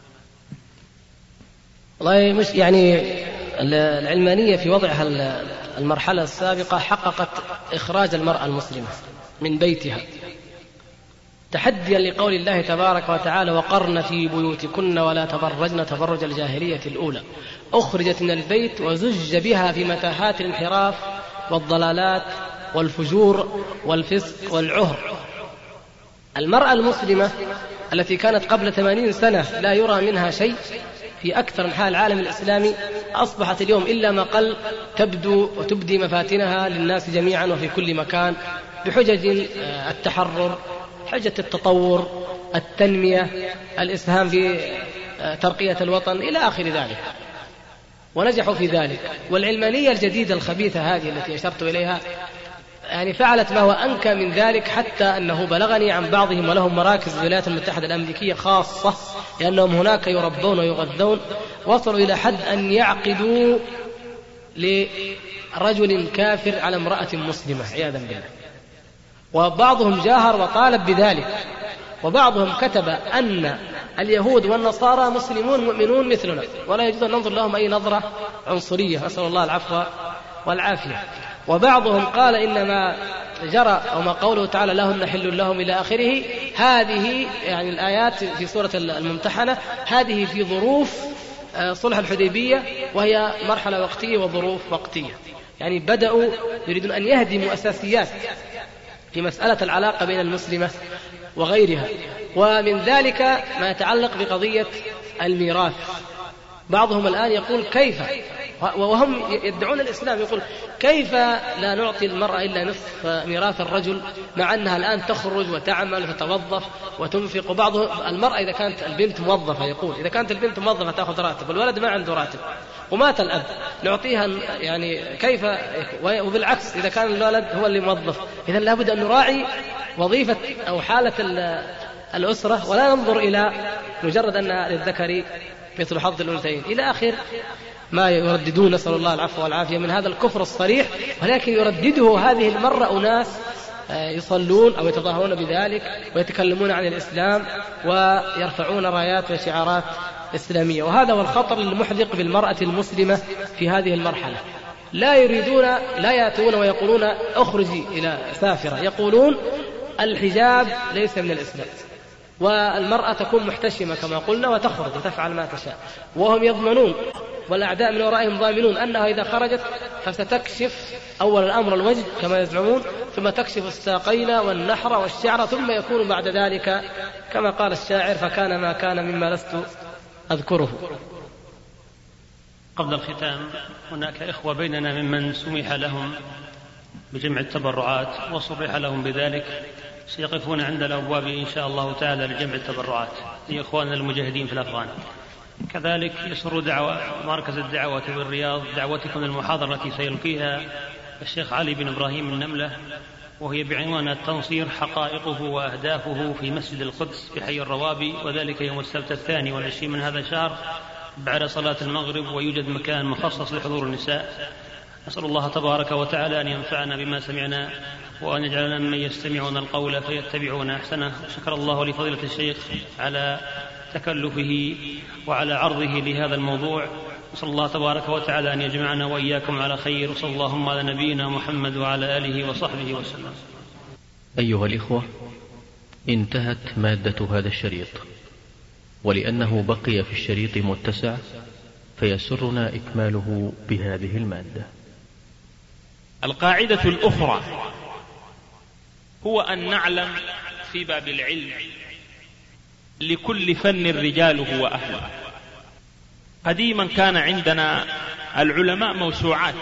والله مش يعني العلمانية في وضعها المرحلة السابقة حققت إخراج المرأة المسلمة من بيتها تحديا لقول الله تبارك وتعالى: وقرن في بيوتكن ولا تبرجن تبرج الجاهلية الأولى. أخرجت من البيت وزج بها في متاهات الانحراف والضلالات والفجور والفسق والعهر. المرأة المسلمة التي كانت قبل ثمانين سنة لا يرى منها شيء في أكثر أنحاء العالم الإسلامي، أصبحت اليوم إلا ما قل تبدو وتبدي مفاتنها للناس جميعا وفي كل مكان بحجج التحرر، حجة التطور، التنمية، الإسهام في ترقية الوطن إلى آخر ذلك، ونجحوا في ذلك. والعلمانية الجديدة الخبيثة هذه التي أشرت إليها يعني فعلت ما هو أنكى من ذلك، حتى أنه بلغني عن بعضهم ولهم مراكز في الولايات المتحدة الأمريكية خاصة لأنهم هناك يربون ويغذون، وصلوا إلى حد أن يعقدوا لرجل كافر على امرأة مسلمة عياذا بالله. وبعضهم جاهر وطالب بذلك، وبعضهم كتب أن اليهود والنصارى مسلمون مؤمنون مثلنا ولا يجوز أن ننظر لهم أي نظرة عنصرية، نسأل الله العفو والعافية. وبعضهم قال إنما جرى أو ما قوله تعالى لهن حل لهم إلى آخره، هذه يعني الآيات في سورة الممتحنة هذه في ظروف صلح الحديبية، وهي مرحلة وقتية وظروف وقتية، يعني بدأوا يريدون أن يهدموا أساسيات في مسألة العلاقة بين المسلمة وغيرها. ومن ذلك ما يتعلق بقضية الميراث. بعضهم الآن يقول كيف، وهم يدعون الإسلام، يقول كيف لا نعطي المرأة إلا نصف ميراث الرجل مع أنها الآن تخرج وتعمل وتتوظف وتنفق. وبعضهم المرأة إذا كانت البنت موظفة، يقول إذا كانت البنت موظفة تأخذ راتب والولد ما عنده راتب ومات الأب نعطيها، يعني كيف؟ وبالعكس إذا كان الولد هو اللي موظف، إذن لابد أن نراعي وظيفة أو حالة الأسرة ولا ننظر إلى مجرد أن للذكر مثل حظ الأنثيين إلى آخر ما يرددون، نسأل الله العفو والعافية، من هذا الكفر الصريح. ولكن يردده هذه المرة أناس يصلون أو يتظاهرون بذلك ويتكلمون عن الإسلام ويرفعون رايات وشعارات إسلامية. وهذا هو الخطر المحدق بالمرأة المسلمة في هذه المرحلة. لا يريدون، لا يأتون ويقولون أخرجي إلى سافرة، يقولون الحجاب ليس من الإسلام، والمرأة تكون محتشمة كما قلنا وتخرج وتفعل ما تشاء، وهم يضمنون والأعداء من ورائهم ضامنون أنها إذا خرجت فستكشف أول الأمر الوجه كما يزعمون، ثم تكشف الساقين والنحر والشعر، ثم يكون بعد ذلك كما قال الشاعر فكان ما كان مما لست أذكره.
قبل الختام، هناك إخوة بيننا ممن سمح لهم بجمع التبرعات وصرح لهم بذلك سيقفون عند الأبواب إن شاء الله تعالى لجمع التبرعات لإخواننا المجاهدين في الأفغان. كذلك يسر دعوة مركز الدعوة بالرياض دعوتكم للمحاضرة التي سيلقيها الشيخ علي بن إبراهيم النملة، وهي بعنوان التنصير حقائقه وأهدافه في مسجد القدس في حي الروابي، وذلك يوم السبت الثاني والعشرين من هذا الشهر بعد صلاة المغرب، ويوجد مكان مخصص لحضور النساء. نسأل الله تبارك وتعالى أن ينفعنا بما سمعنا وأن يجعلنا ممن يستمعون القول فيتبعون أحسنه. شكر الله لفضيلة الشيخ على تكلفه وعلى عرضه لهذا الموضوع. نسأل الله تبارك وتعالى أن يجمعنا وإياكم على خير، وصلى اللهم على نبينا محمد وعلى آله وصحبه وسلم.
أيها الإخوة، انتهت مادة هذا الشريط، ولأنه بقي في الشريط متسع فيسرنا إكماله بهذه المادة.
القاعدة الأخرى هو أن نعلم في باب العلم لكل فن رجاله وأهله. قديما كان عندنا العلماء موسوعات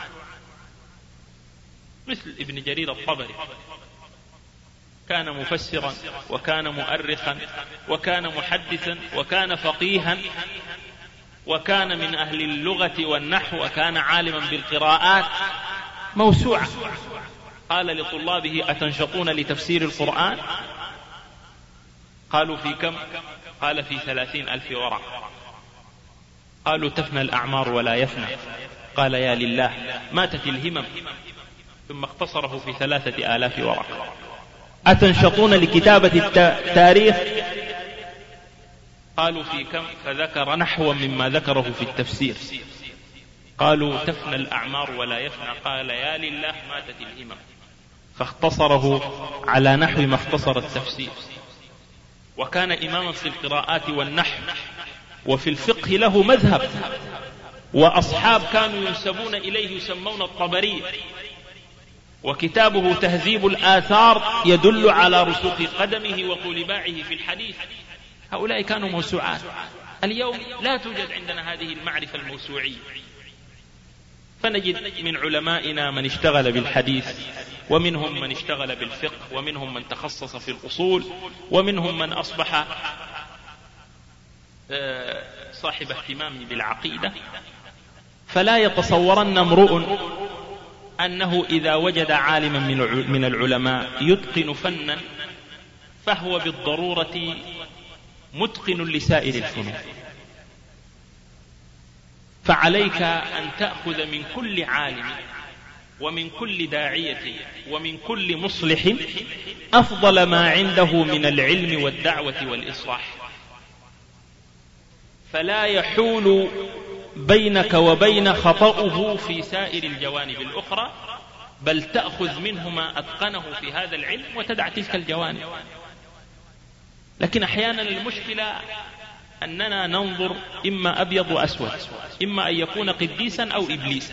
مثل ابن جرير الطبري، كان مفسرا وكان مؤرخا وكان محدثا وكان فقيها وكان من أهل اللغة والنحو وكان عالما بالقراءات، موسوعة. قال لطلابه أتنشطون لتفسير القرآن؟ قالوا في كم؟ قال في ثلاثين ألف ورقة. قالوا تفنى الأعمار ولا يفنى؟ قال يا لله ماتت الهمم، ثم اختصره في ثلاثة آلاف ورقة. أتنشطون لكتابة التاريخ؟ قالوا في كم؟ فذكر نحو مما ذكره في التفسير. قالوا تفنى الأعمار ولا يفنى؟ قال يا لله ماتت الهمم، فاختصره على نحو ما اختصر التفسير. وكان إماما في القراءات والنحو، وفي الفقه له مذهب، وأصحاب كانوا ينسبون إليه يسمون الطبري، وكتابه تهذيب الآثار يدل على رسوخ قدمه وطول باعه في الحديث. هؤلاء كانوا موسوعات. اليوم لا توجد عندنا هذه المعرفة الموسوعية، فنجد من علمائنا من اشتغل بالحديث، ومنهم من اشتغل بالفقه، ومنهم من تخصص في الأصول، ومنهم من أصبح صاحب اهتمام بالعقيدة فلا يتصورن امرؤ أنه إذا وجد عالما من العلماء يتقن فنا فهو بالضرورة متقن لسائر الفنون. فعليك أن تأخذ من كل عالم ومن كل داعية ومن كل مصلح أفضل ما عنده من العلم والدعوة والإصلاح، فلا يحول بينك وبين خطأه في سائر الجوانب الأخرى، بل تأخذ منه ما أتقنه في هذا العلم وتدع تلك الجوانب. لكن أحيانا المشكلة أننا ننظر إما أبيض وأسود، إما أن يكون قديسا أو إبليسا.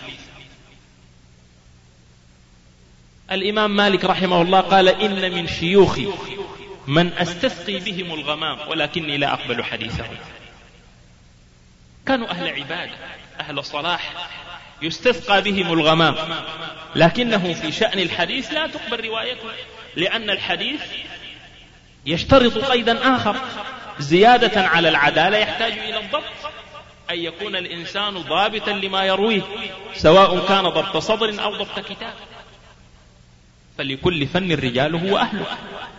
الإمام مالك رحمه الله قال: إن من شيوخي من أستسقي بهم الغمام ولكني لا أقبل حديثهم. كانوا أهل عبادة أهل صلاح يستسقى بهم الغمام، لكنه في شأن الحديث لا تقبل روايته، لأن الحديث يشترط قيدا آخر زيادة على العدالة، يحتاج إلى الضبط، أن يكون الإنسان ضابطا لما يرويه، سواء كان ضبط صدر أو ضبط كتاب. فلكل فن رجاله وأهله.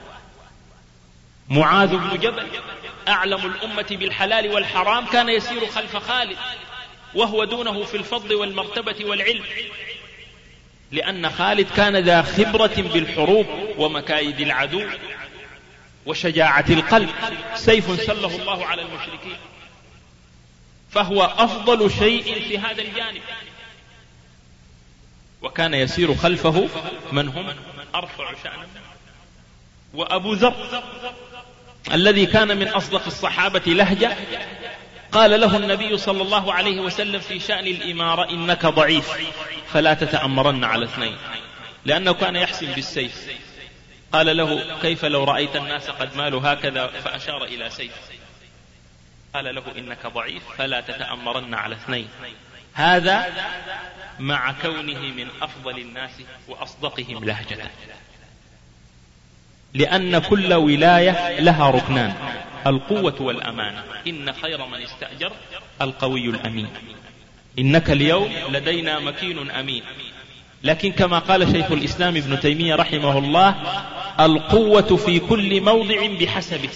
معاذ بن جبل أعلم الأمة بالحلال والحرام كان يسير خلف خالد وهو دونه في الفضل والمرتبة والعلم، لأن خالد كان ذا خبرة بالحروب ومكايد العدو وشجاعة القلب، سيف سله الله على المشركين، فهو أفضل شيء في هذا الجانب. وكان يسير خلفه من هم أرفع شأنا. وأبو ذر الذي كان من أصدق الصحابة لهجة قال له النبي صلى الله عليه وسلم في شأن الإمارة: إنك ضعيف فلا تتأمرن على اثنين، لأنه كان يحسن بالسيف. قال له: كيف لو رأيت الناس قد مالوا هكذا؟ فأشار إلى سيف. قال له: إنك ضعيف فلا تتأمرن على اثنين. هذا مع كونه من أفضل الناس وأصدقهم لهجة، لأن كل ولاية لها ركنان: القوة والأمانة. إن خير من استأجر القوي الأمين. إنك اليوم لدينا مكين أمين. لكن كما قال شيخ الإسلام ابن تيمية رحمه الله: القوة في كل موضع بحسبه.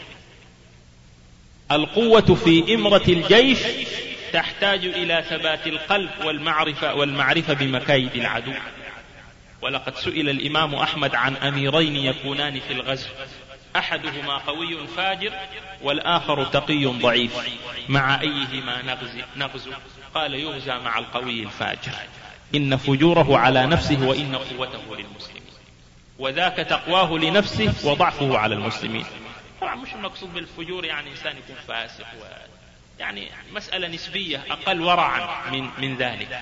القوة في إمرة الجيش تحتاج إلى ثبات القلب والمعرفة والمعرفة بمكايد العدو. ولقد سئل الإمام أحمد عن أميرين يكونان في الغزو، أحدهما قوي فاجر والآخر تقي ضعيف، مع أيهما نغزو؟ قال: يغزى مع القوي الفاجر، إن فجوره على نفسه وإن قوته للمسلمين، وذاك تقواه لنفسه وضعفه على المسلمين. طبعا مش المقصود بالفجور يعني إنسان يكون فاسق، يعني مسألة نسبية، أقل ورعا من, من ذلك.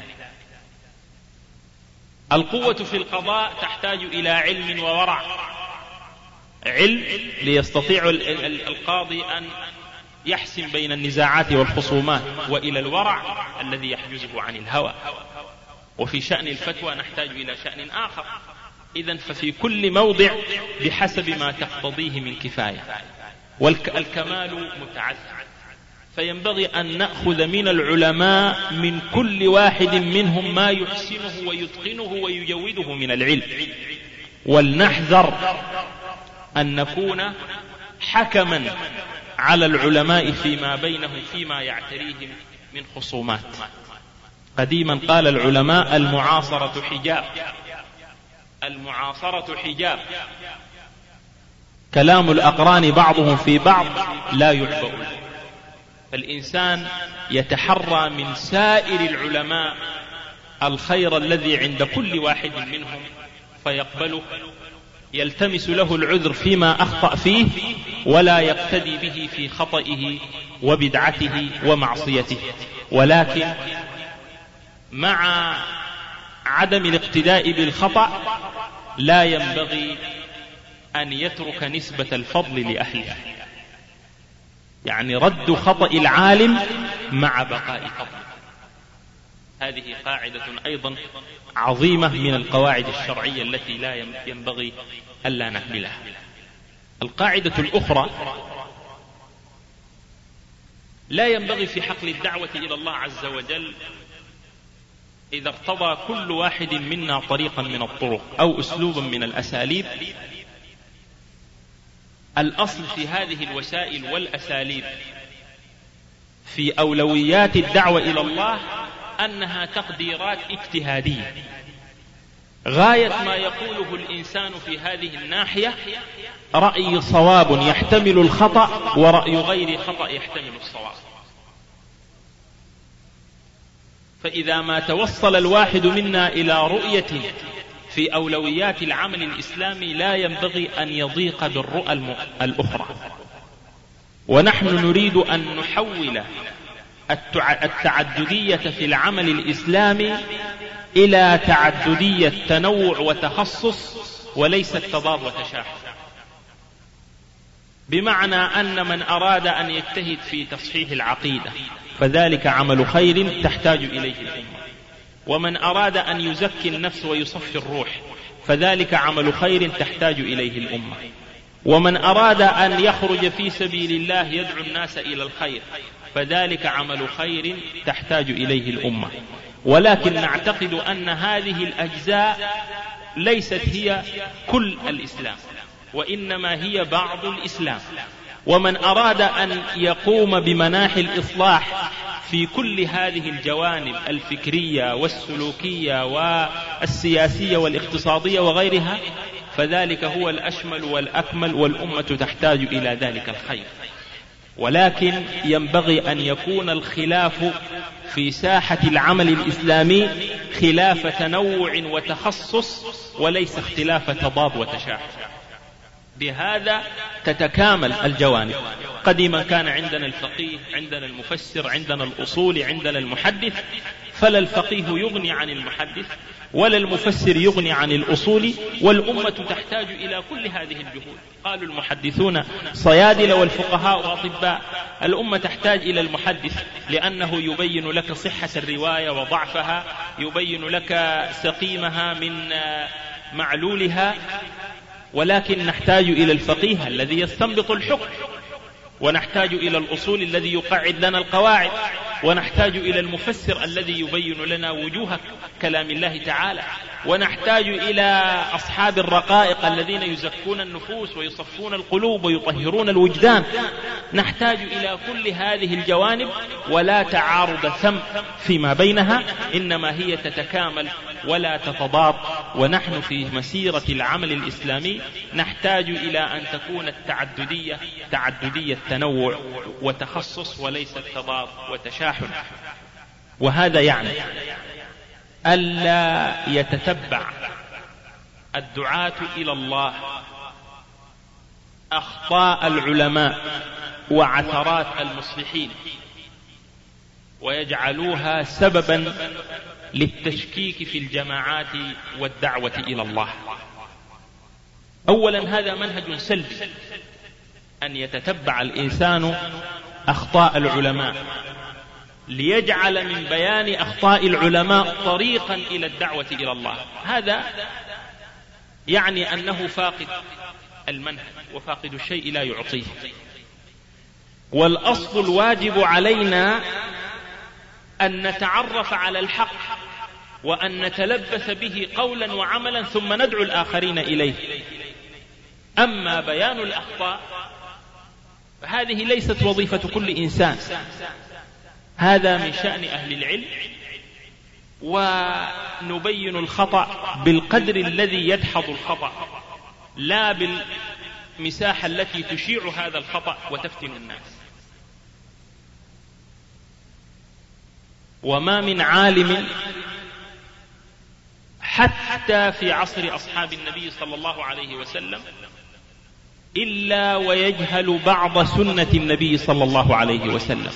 القوة في القضاء تحتاج إلى علم وورع. علم ليستطيع القاضي أن يحسم بين النزاعات والخصومات، وإلى الورع الذي يحجزه عن الهوى. وفي شأن الفتوى نحتاج إلى شأن آخر. إذن ففي كل موضع بحسب ما تقتضيه من كفاية. والكمال متعدد، فينبغي أن نأخذ من العلماء من كل واحد منهم ما يحسنه ويتقنه ويجوده من العلم، ولنحذر أن نكون حكما على العلماء فيما بينهم فيما يعتريهم من خصومات. قديما قال العلماء: المعاصرة حجاب. المعاصرة حجاب، كلام الأقران بعضهم في بعض لا يعبأ. فالإنسان يتحرى من سائر العلماء الخير الذي عند كل واحد منهم فيقبله، يلتمس له العذر فيما أخطأ فيه، ولا يقتدي به في خطئه وبدعته ومعصيته. ولكن مع عدم الاقتداء بالخطأ لا ينبغي أن يترك نسبة الفضل لأهله، يعني رد خطأ العالم مع بقاء فضله. هذه قاعدة أيضا عظيمة من القواعد الشرعية التي لا ينبغي ألا نهملها. القاعدة الأخرى لا ينبغي في حقل الدعوة إلى الله عز وجل إذا ارتضى كل واحد منا طريقا من الطرق أو أسلوبا من الأساليب. الأصل في هذه الوسائل والأساليب في أولويات الدعوة إلى الله أنها تقديرات اجتهادية، غاية ما يقوله الإنسان في هذه الناحية رأي صواب يحتمل الخطأ ورأي غير خطأ يحتمل الصواب. فإذا ما توصل الواحد منا إلى رؤية في أولويات العمل الإسلامي لا ينبغي أن يضيق بالرؤى الأخرى. ونحن نريد أن نحول التعددية في العمل الإسلامي إلى تعددية تنوع وتخصص وليس تضاد وتشابه، بمعنى أن من أراد أن يجتهد في تصحيح العقيدة فذلك عمل خير تحتاج إليه الأمة، ومن أراد أن يزكي النفس ويصفي الروح فذلك عمل خير تحتاج إليه الأمة، ومن أراد أن يخرج في سبيل الله يدعو الناس إلى الخير فذلك عمل خير تحتاج إليه الأمة. ولكن نعتقد أن هذه الأجزاء ليست هي كل الإسلام، وإنما هي بعض الإسلام. ومن أراد أن يقوم بمناحي الإصلاح في كل هذه الجوانب الفكرية والسلوكية والسياسية والاقتصادية وغيرها فذلك هو الأشمل والأكمل، والأمة تحتاج إلى ذلك الخير. ولكن ينبغي أن يكون الخلاف في ساحة العمل الإسلامي خلاف تنوع وتخصص وليس اختلاف تضاد وتشابه، بهذا تتكامل الجوانب. قديما كان عندنا الفقيه، عندنا المفسر، عندنا الأصول، عندنا المحدث، فلا الفقيه يغني عن المحدث ولا المفسر يغني عن الأصول، والأمة تحتاج إلى كل هذه الجهود. قالوا المحدثون صيادلة والفقهاء وأطباء، الأمة تحتاج إلى المحدث لأنه يبين لك صحة الرواية وضعفها، يبين لك سقيمها من معلولها. ولكن نحتاج إلى الفقيه الذي يستنبط الحكم، ونحتاج إلى الأصول الذي يقعد لنا القواعد، ونحتاج إلى المفسر الذي يبين لنا وجوه كلام الله تعالى، ونحتاج إلى أصحاب الرقائق الذين يزكون النفوس ويصفون القلوب ويطهرون الوجدان. نحتاج إلى كل هذه الجوانب، ولا تعارض ثم فيما بينها، إنما هي تتكامل ولا تتضاد. ونحن في مسيرة العمل الإسلامي نحتاج إلى أن تكون التعددية تعددية تنوع وتخصص وليس تضاد وتشاحن. وهذا يعني ألا يتتبع الدعاة إلى الله أخطاء العلماء وعثرات المصلحين ويجعلوها سببا للتشكيك في الجماعات والدعوة إلى الله. أولا هذا منهج سلبي، أن يتتبع الإنسان أخطاء العلماء ليجعل من بيان أخطاء العلماء طريقا إلى الدعوة إلى الله. هذا يعني أنه فاقد المنهج، وفاقد الشيء لا يعطيه. والأصل الواجب علينا أن نتعرف على الحق وأن نتلبس به قولا وعملا ثم ندعو الآخرين إليه. أما بيان الأخطاء فهذه ليست وظيفة كل إنسان، هذا من شأن أهل العلم، ونبين الخطأ بالقدر الذي يدحض الخطأ، لا بالمساحة التي تشيع هذا الخطأ وتفتن الناس. وما من عالم حتى في عصر أصحاب النبي صلى الله عليه وسلم إلا ويجهل بعض سنة النبي صلى الله عليه وسلم.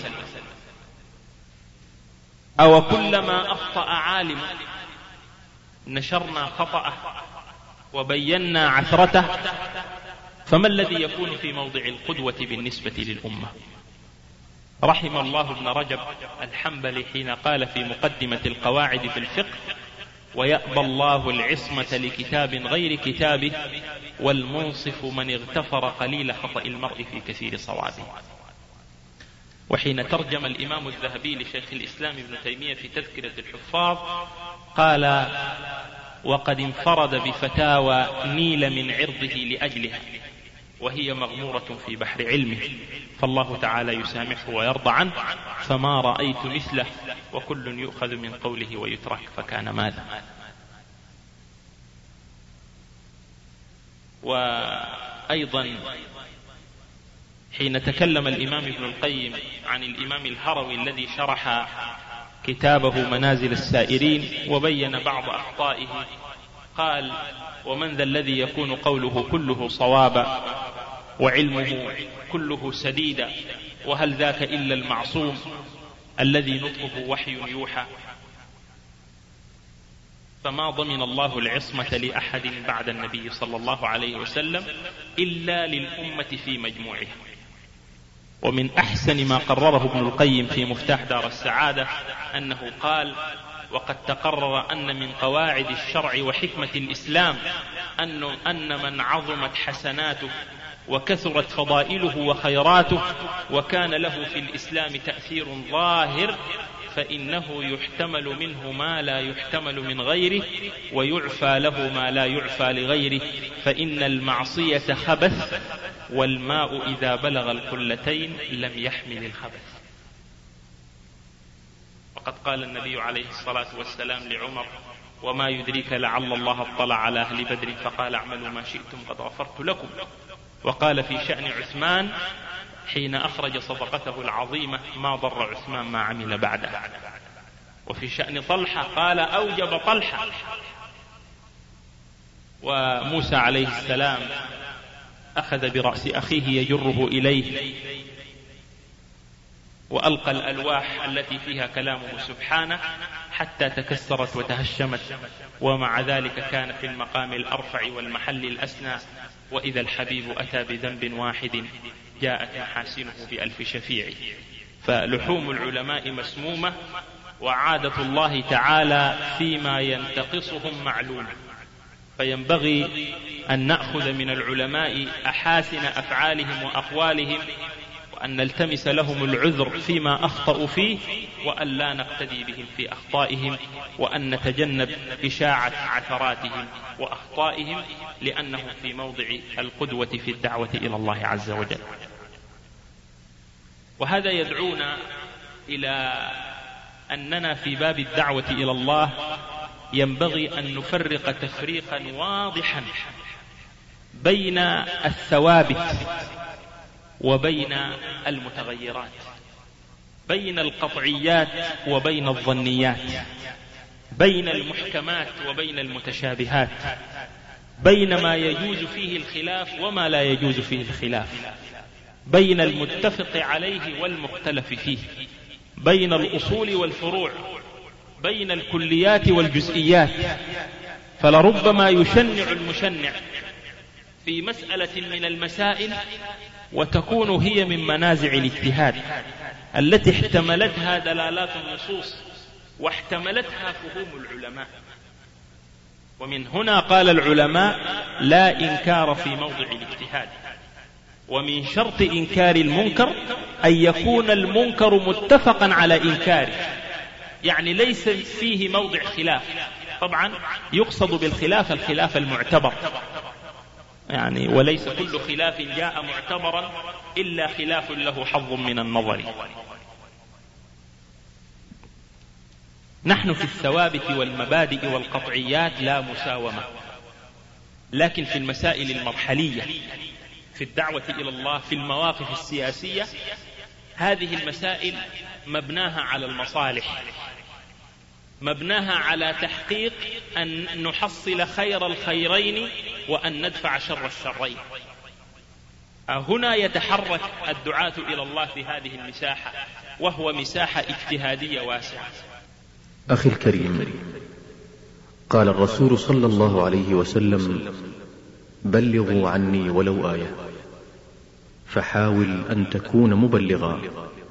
أو كلما أخطأ عالم نشرنا خطأه وبينا عثرته، فما الذي يكون في موضع القدوة بالنسبة للأمة؟ رحم الله ابن رجب الحنبلي حين قال في مقدمة القواعد في الفقه: ويأبى الله العصمة لكتاب غير كتابه، والمنصف من اغتفر قليل خطأ المرء في كثير صوابه. وحين ترجم الإمام الذهبي لشيخ الإسلام ابن تيمية في تذكرة الحفاظ قال: وقد انفرد بفتاوى نيل من عرضه لأجلها، وهي مغمورة في بحر علمه، فالله تعالى يسامحه ويرضى عنه، فما رأيت مثله، وكل يؤخذ من قوله ويترك، فكان ماذا. وأيضا حين تكلم الإمام ابن القيم عن الإمام الهروي الذي شرح كتابه منازل السائرين وبين بعض أخطائه، قال: ومن ذا الذي يكون قوله كله صوابا وعلمه كله سديدا، وهل ذاك إلا المعصوم الذي نطقه وحي يوحى؟ فما ضمن الله العصمة لأحد بعد النبي صلى الله عليه وسلم إلا للأمة في مجموعها. ومن أحسن ما قرره ابن القيم في مفتاح دار السعادة أنه قال: وقد تقرر أن من قواعد الشرع وحكمة الإسلام أن, أن من عظمت حسناته وكثرت فضائله وخيراته وكان له في الإسلام تأثير ظاهر فإنه يحتمل منه ما لا يحتمل من غيره، ويعفى له ما لا يعفى لغيره، فإن المعصية خبث، والماء إذا بلغ القلتين لم يحمل الخبث. وقد قال النبي عليه الصلاة والسلام لعمر: وما يدريك لعل الله اطلع على أهل بدر فقال: اعملوا ما شئتم قد غفرت لكم. وقال في شأن عثمان حين أخرج صدقته العظيمة: ما ضر عثمان ما عمل بعده. وفي شأن طلحة قال: أوجب طلحة. وموسى عليه السلام أخذ برأس أخيه يجره إليه وألقى الألواح التي فيها كلامه سبحانه حتى تكسرت وتهشمت، ومع ذلك كان في المقام الأرفع والمحل الأسنى. وإذا الحبيب أتى بذنب واحد جاءت محاسنه بألف شفيع. فلحوم العلماء مسمومة، وعادة الله تعالى فيما ينتقصهم معلومة، فينبغي أن نأخذ من العلماء أحاسن أفعالهم وأقوالهم، وأن نلتمس لهم العذر فيما أخطأوا فيه، وأن لا نقتدي بهم في أخطائهم، وأن نتجنب إشاعة عثراتهم وأخطائهم، لأنهم في موضع القدوة في الدعوة إلى الله عز وجل. وهذا يدعونا إلى أننا في باب الدعوة إلى الله ينبغي أن نفرق تفريقا واضحا بين الثوابت وبين المتغيرات، بين القطعيات وبين الظنيات، بين المحكمات وبين المتشابهات، بين ما يجوز فيه الخلاف وما لا يجوز فيه الخلاف، بين المتفق عليه والمختلف فيه، بين الأصول والفروع، بين الكليات والجزئيات. فلربما يشنع المشنع في مسألة من المسائل وتكون هي من منازع الاجتهاد التي احتملتها دلالات النصوص واحتملتها فهوم العلماء. ومن هنا قال العلماء: لا إنكار في موضع الاجتهاد. ومن شرط إنكار المنكر أن يكون المنكر متفقا على إنكاره، يعني ليس فيه موضع خلاف. طبعا يقصد بالخلاف الخلاف المعتبر، يعني وليس كل خلاف جاء معتبرا إلا خلاف له حظ من النظر. نحن في الثوابت والمبادئ والقطعيات لا مساومة، لكن في المسائل المرحلية في الدعوة إلى الله، في المواقف السياسية، هذه المسائل مبناها على المصالح، مبناها على تحقيق أن نحصل خير الخيرين وأن ندفع شر الشرين. هنا يتحرك الدعاة إلى الله في هذه المساحة، وهو مساحة اجتهادية واسعة.
أخي الكريم، قال الرسول صلى الله عليه وسلم: بلغوا عني ولو آية، فحاول أن تكون مبلغا